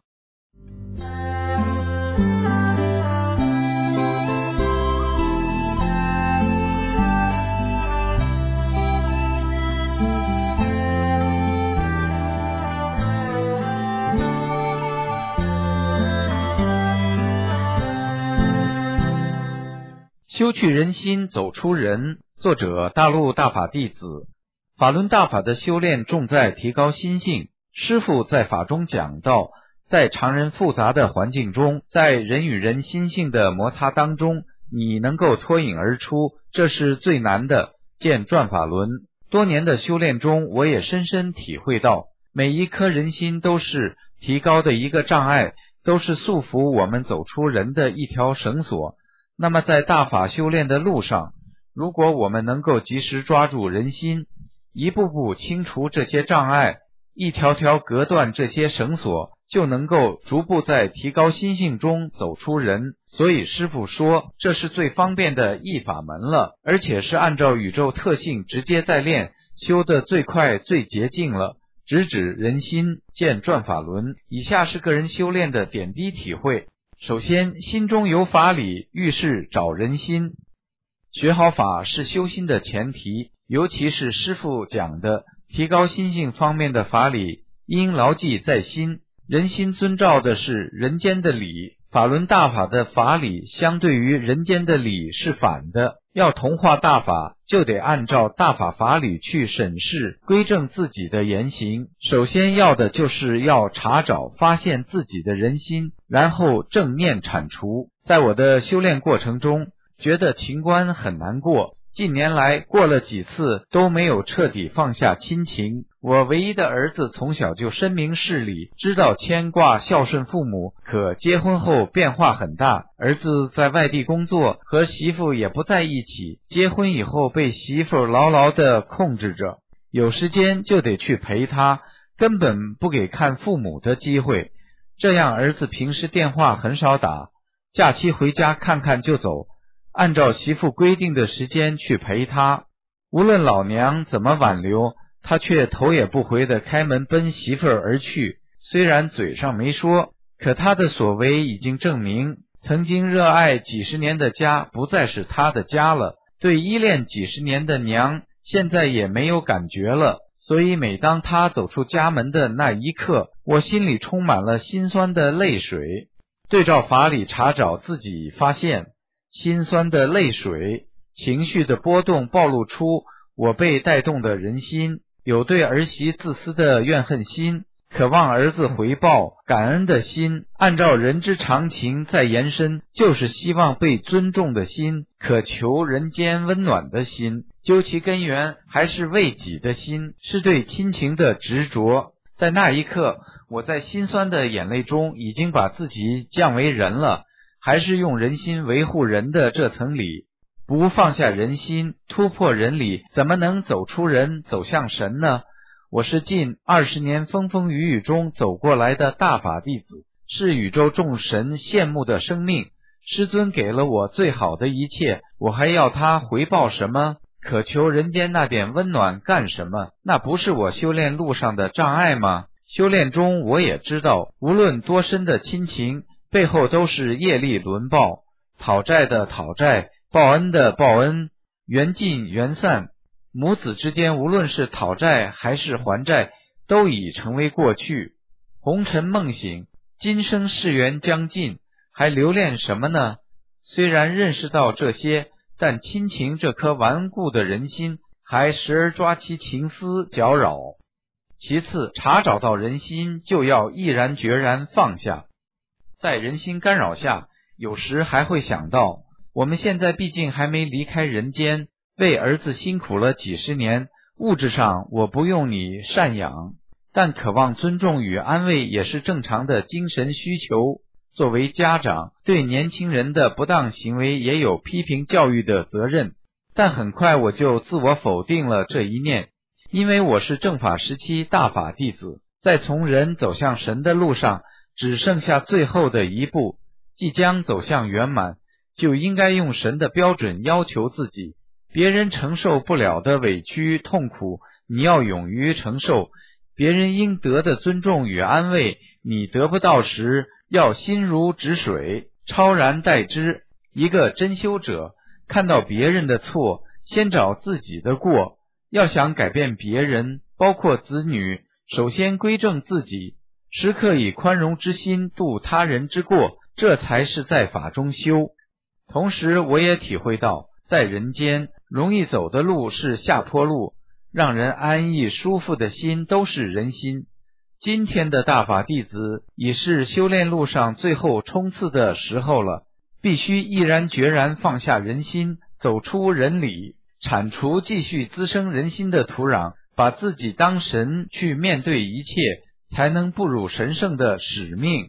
修去人心，走出人。作者大陆大法弟子。法轮大法的修炼重在提高心性。师父在法中讲到，在常人复杂的环境中，在人与人心性的摩擦当中，你能够脱颖而出，这是最难的。见转法轮。多年的修炼中，我也深深体会到，每一颗人心都是提高的一个障碍，都是束缚我们走出人的一条绳索。那么在大法修炼的路上，如果我们能够及时抓住人心，一步步清除这些障碍，一条条隔断这些绳索，就能够逐步在提高心性中走出人。所以师父说，这是最方便的一法门了，而且是按照宇宙特性直接在练，修得最快最捷径了。直指人心，见转法轮。以下是个人修炼的点滴体会。首先，心中有法理，遇事找人心。学好法是修心的前提，尤其是师父讲的提高心性方面的法理，应牢记在心。人心遵照的是人间的理，法轮大法的法理相对于人间的理是反的。要同化大法，就得按照大法法理去审视归正自己的言行。首先要的就是要查找发现自己的人心，然后正念铲除。在我的修炼过程中，觉得情关很难过，近年来过了几次都没有彻底放下亲情。我唯一的儿子从小就深明事理，知道牵挂孝顺父母，可结婚后变化很大。儿子在外地工作，和媳妇也不在一起，结婚以后被媳妇牢牢地控制着，有时间就得去陪他，根本不给看父母的机会。这样儿子平时电话很少打，假期回家看看就走，按照媳妇规定的时间去陪他。无论老娘怎么挽留，他却头也不回地开门奔媳妇儿而去。虽然嘴上没说，可他的所为已经证明，曾经热爱几十年的家不再是他的家了，对依恋几十年的娘现在也没有感觉了。所以每当他走出家门的那一刻，我心里充满了心酸的泪水。对照法理查找自己，发现心酸的泪水，情绪的波动暴露出我被带动的人心，有对儿媳自私的怨恨心，渴望儿子回报感恩的心，按照人之常情再延伸，就是希望被尊重的心，渴求人间温暖的心，究其根源还是为己的心，是对亲情的执着。在那一刻，我在心酸的眼泪中已经把自己降为人了，还是用人心维护人的这层理，不放下人心，突破人理，怎么能走出人，走向神呢？我是近二十年风风雨雨中走过来的大法弟子，是宇宙众神羡慕的生命。师尊给了我最好的一切，我还要他回报什么？渴求人间那点温暖干什么？那不是我修炼路上的障碍吗？修炼中我也知道，无论多深的亲情，背后都是业力轮报，讨债的讨债，报恩的报恩，缘尽缘散。母子之间无论是讨债还是还债，都已成为过去。红尘梦醒，今生世缘将尽，还留恋什么呢？虽然认识到这些，但亲情这颗顽固的人心还时而抓其情丝搅扰。其次，查找到人心，就要毅然决然放下。在人心干扰下，有时还会想到，我们现在毕竟还没离开人间，为儿子辛苦了几十年，物质上我不用你赡养， 但渴望尊重与安慰也是正常的精神需求。作为家长，对年轻人的不当行为也有批评教育的责任，但很快我就自我否定了这一念，因为我是正法时期大法弟子，在从人走向神的路上只剩下最后的一步，即将走向圆满，就应该用神的标准要求自己。别人承受不了的委屈痛苦，你要勇于承受；别人应得的尊重与安慰，你得不到时，要心如止水，超然待之。一个真修者看到别人的错，先找自己的过。要想改变别人，包括子女，首先归正自己，时刻以宽容之心度他人之过，这才是在法中修。同时我也体会到，在人间容易走的路是下坡路，让人安逸舒服的心都是人心。今天的大法弟子已是修炼路上最后冲刺的时候了，必须毅然决然放下人心，走出人理，铲除继续滋生人心的土壤，把自己当神去面对一切，才能步入神圣的使命。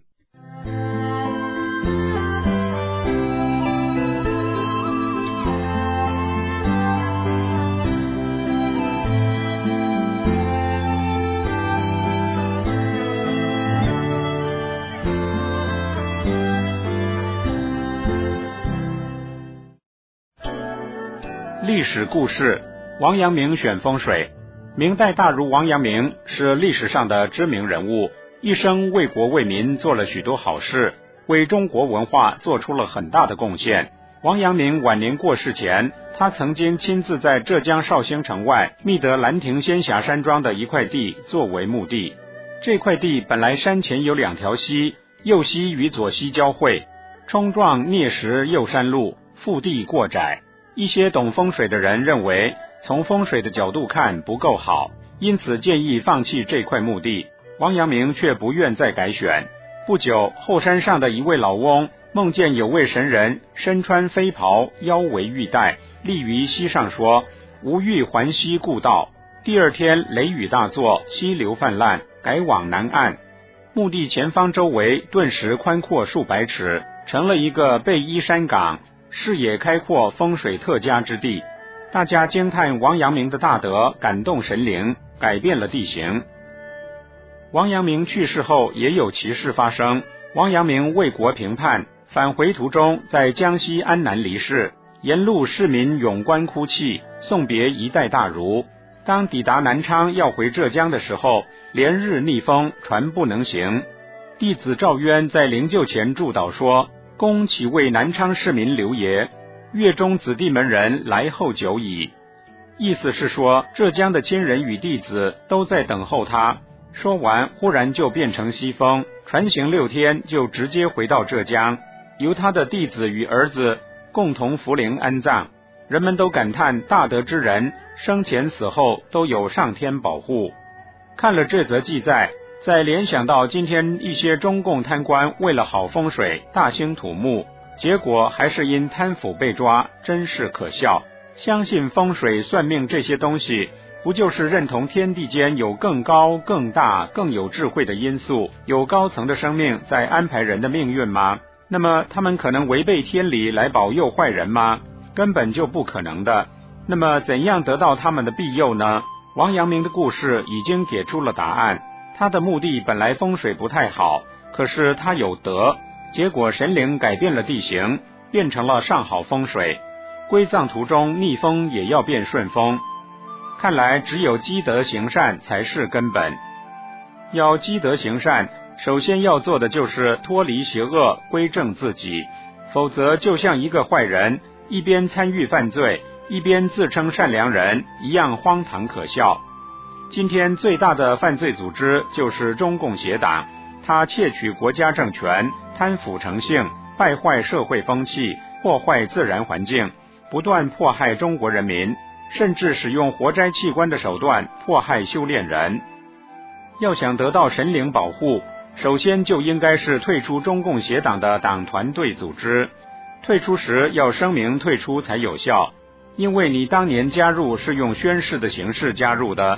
历史故事：王阳明选风水。明代大儒王阳明是历史上的知名人物，一生为国为民做了许多好事，为中国文化做出了很大的贡献。王阳明晚年过世前，他曾经亲自在浙江绍兴城外觅得兰亭仙霞山庄的一块地作为墓地。这块地本来山前有两条溪，右溪与左溪交汇，冲撞啮石右山路，腹地过窄。一些懂风水的人认为，从风水的角度看不够好，因此建议放弃这块墓地。王阳明却不愿再改选。不久，后山上的一位老翁梦见有位神人身穿飞袍，腰围玉带，立于溪上说：“吾欲还溪故道。”第二天雷雨大作，溪流泛滥，改往南岸。墓地前方周围顿时宽阔数百尺，成了一个背依山岗，视野开阔，风水特佳之地。大家惊叹王阳明的大德，感动神灵，改变了地形。王阳明去世后也有奇事发生。王阳明为国平叛，返回途中在江西安南离世，沿路市民涌观哭泣，送别一代大儒。当抵达南昌要回浙江的时候，连日逆风，船不能行。弟子赵渊在灵柩前祝祷说：“恭启为南昌市民留爷，粤中子弟门人来候久矣。”意思是说，浙江的亲人与弟子都在等候他。说完，忽然就变成西风，船行六天就直接回到浙江，由他的弟子与儿子共同扶灵安葬。人们都感叹大德之人生前死后都有上天保护。看了这则记载，再联想到今天一些中共贪官为了好风水大兴土木，结果还是因贪腐被抓，真是可笑。相信风水算命这些东西，不就是认同天地间有更高更大更有智慧的因素，有高层的生命在安排人的命运吗？那么他们可能违背天理来保佑坏人吗？根本就不可能的。那么怎样得到他们的庇佑呢？王阳明的故事已经给出了答案。他的墓地本来风水不太好，可是他有德，结果神灵改变了地形，变成了上好风水。归葬途中逆风也要变顺风。看来只有积德行善才是根本。要积德行善，首先要做的就是脱离邪恶，归正自己，否则就像一个坏人一边参与犯罪，一边自称善良人，一样荒唐可笑。今天最大的犯罪组织就是中共邪党，他窃取国家政权，贪腐成性，败坏社会风气，破坏自然环境，不断迫害中国人民，甚至使用活摘器官的手段迫害修炼人。要想得到神灵保护，首先就应该是退出中共邪党的党团队组织。退出时要声明退出才有效，因为你当年加入是用宣誓的形式加入的。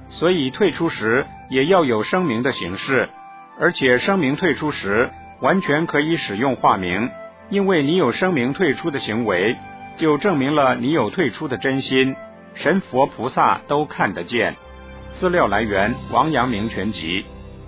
所以退出时也要有声明的形式，而且声明退出时完全可以使用化名，因为你有声明退出的行为，就证明了你有退出的真心，神佛菩萨都看得见。资料来源：王阳明全集。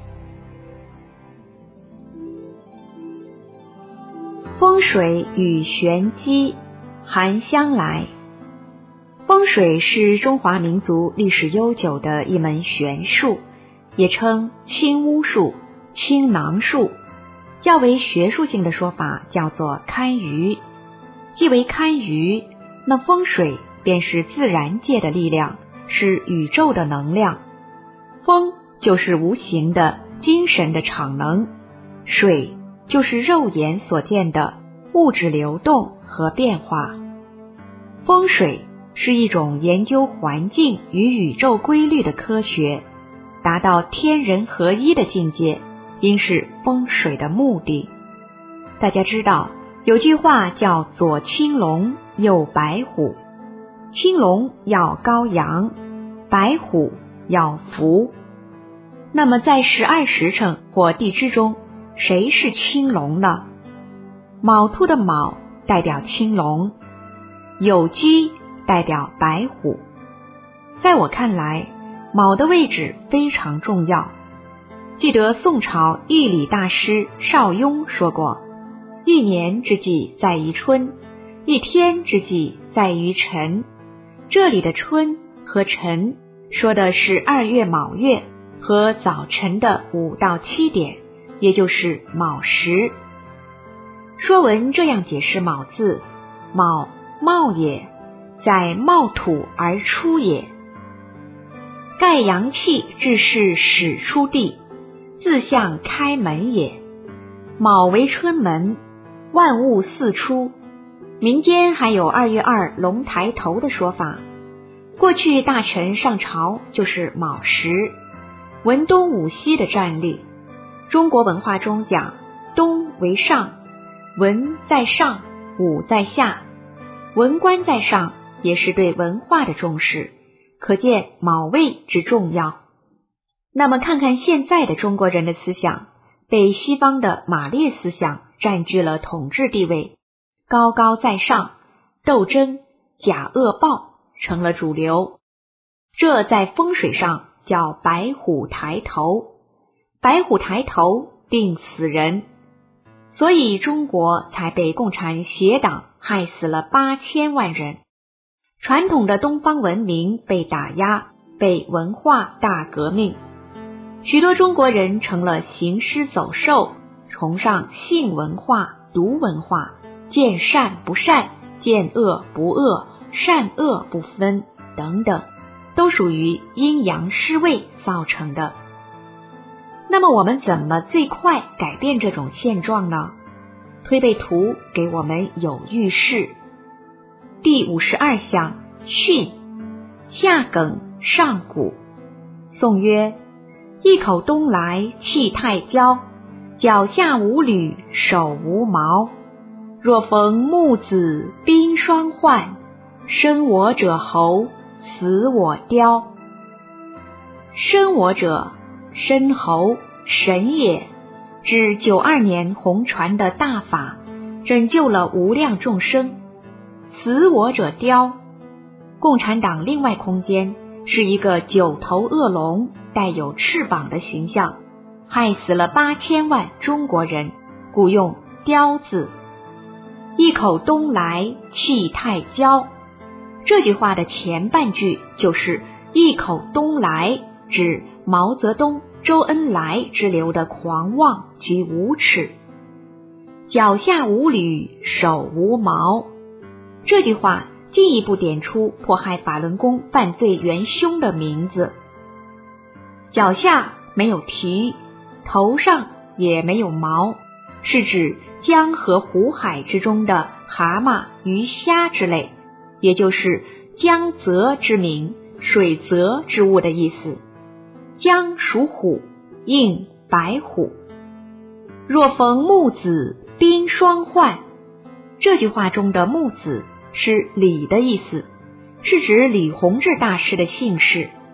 风水与玄机，韩香来。风水是中华民族历史悠久的一门玄术，也称青巫术、青囊术，较为学术性的说法叫做堪舆。既为堪舆，那风水便是自然界的力量，是宇宙的能量。风就是无形的精神的场能，水就是肉眼所见的物质流动和变化。风水是一种研究环境与宇宙规律的科学，达到天人合一的境界，应是风水的目的。大家知道有句话叫左青龙，右白虎，青龙要高阳，白虎要福。那么在十二时辰或地支中，谁是青龙呢？卯兔的卯代表青龙，酉鸡代表白虎。在我看来，卯的位置非常重要。记得宋朝义理大师邵雍说过，一年之计在于春，一天之计在于晨。这里的春和晨说的是二月卯月和早晨的五到七点，也就是卯时。说文这样解释卯字：卯，冒也，在冒土而出也。盖阳气至是始出地，自向开门也。卯为春门，万物四出。民间还有二月二龙抬头的说法。过去大臣上朝就是卯时，文东武西的战例。中国文化中讲东为上，文在上，武在下，文官在上，也是对文化的重视，可见卯位之重要。那么看看现在的中国人的思想，被西方的马列思想占据了统治地位，高高在上，斗争、假恶报成了主流。这在风水上叫白虎抬头，白虎抬头定死人。所以中国才被共产邪党害死了八千万人。传统的东方文明被打压，被文化大革命，许多中国人成了行尸走兽，崇尚性文化、毒文化，见善不善，见恶不恶，善恶不分等等，都属于阴阳失位造成的。那么我们怎么最快改变这种现状呢？推背图给我们有预示。第五十二项巽，下艮上谷。颂曰：一口东来气太骄，脚下无履手无毛。若逢木子冰霜换，生我者猴，死我雕。生我者，申猴，神也，指九二年红传的大法，拯救了无量众生。死我者雕，共产党另外空间是一个九头恶龙，带有翅膀的形象，害死了八千万中国人，故用雕字。一口东来气太骄，这句话的前半句就是一口东来，指毛泽东、周恩来之流的狂妄及无耻。脚下无履，手无毛，这句话进一步点出迫害法轮功犯罪元凶的名字。脚下没有蹄，头上也没有毛，是指江河湖海之中的蛤蟆、鱼虾之类，也就是江泽之名、水泽之物的意思。江属虎，应白虎。若逢木子冰霜换，这句话中的木子是李的意思，是指李洪志大师的姓氏。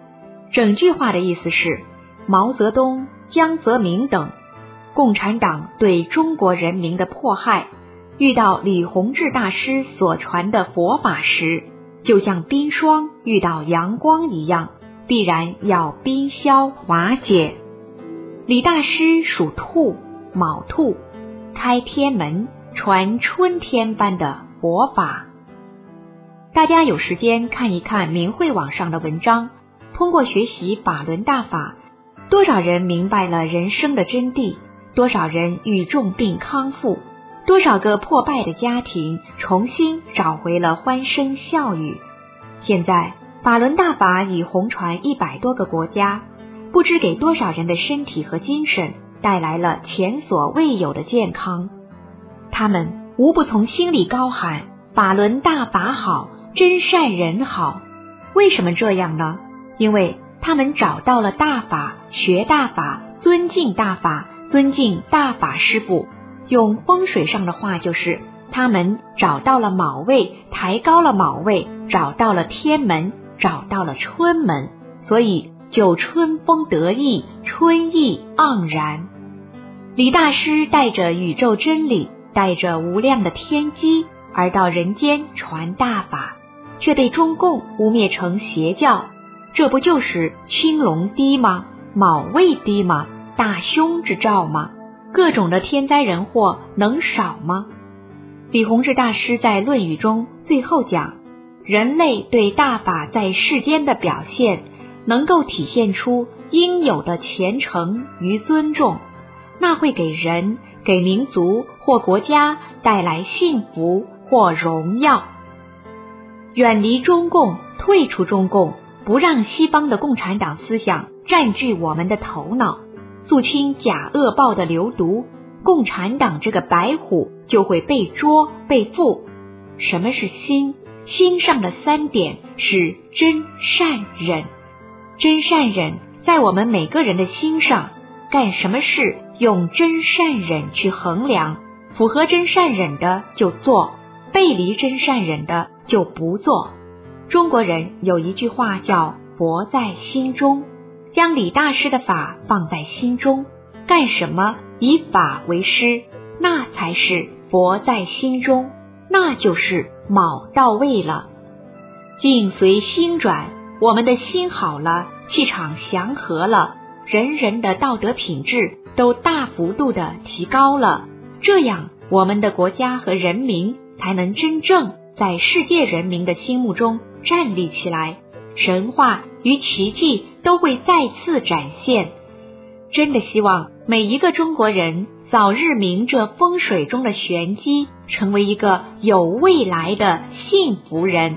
整句话的意思是，毛泽东、江泽民等共产党对中国人民的迫害，遇到李洪志大师所传的佛法时，就像冰霜遇到阳光一样，必然要冰消化解。李大师属兔，卯兔，开天门，传春天般的佛法。大家有时间看一看明慧网上的文章，通过学习法轮大法，多少人明白了人生的真谛，多少人与重病康复，多少个破败的家庭重新找回了欢声笑语。现在法轮大法已红传一百多个国家，不知给多少人的身体和精神带来了前所未有的健康。他们无不从心里高喊法轮大法好，真善人好。为什么这样呢？因为他们找到了大法，学大法，尊敬大法，尊敬大法师父。用风水上的话就是，他们找到了卯位，抬高了卯位，找到了天门，找到了春门，所以就春风得意，春意盎然。李大师带着宇宙真理，带着无量的天机而到人间传大法，却被中共污蔑成邪教，这不就是青龙低吗？卯未低吗？大凶之兆吗？各种的天灾人祸能少吗？李洪志大师在《论语》中最后讲，人类对大法在世间的表现，能够体现出应有的虔诚与尊重，那会给人、给民族或国家带来幸福或荣耀。远离中共，退出中共，不让西方的共产党思想占据我们的头脑，肃清假恶报的流毒，共产党这个白虎就会被捉被缚。什么是心？心上的三点是真善忍。真善忍在我们每个人的心上，干什么事用真善忍去衡量，符合真善忍的就做，背离真善忍的就不做。中国人有一句话叫佛在心中，将李大师的法放在心中，干什么以法为师，那才是佛在心中，那就是卯到位了。境随心转，我们的心好了，气场祥和了，人人的道德品质都大幅度的提高了，这样我们的国家和人民才能真正在世界人民的心目中站立起来，神话与奇迹都会再次展现。真的希望每一个中国人早日明这风水中的玄机，成为一个有未来的幸福人。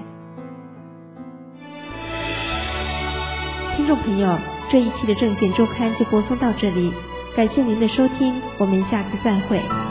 听众朋友，这一期的证件周刊就播送到这里，感谢您的收听，我们下次再会。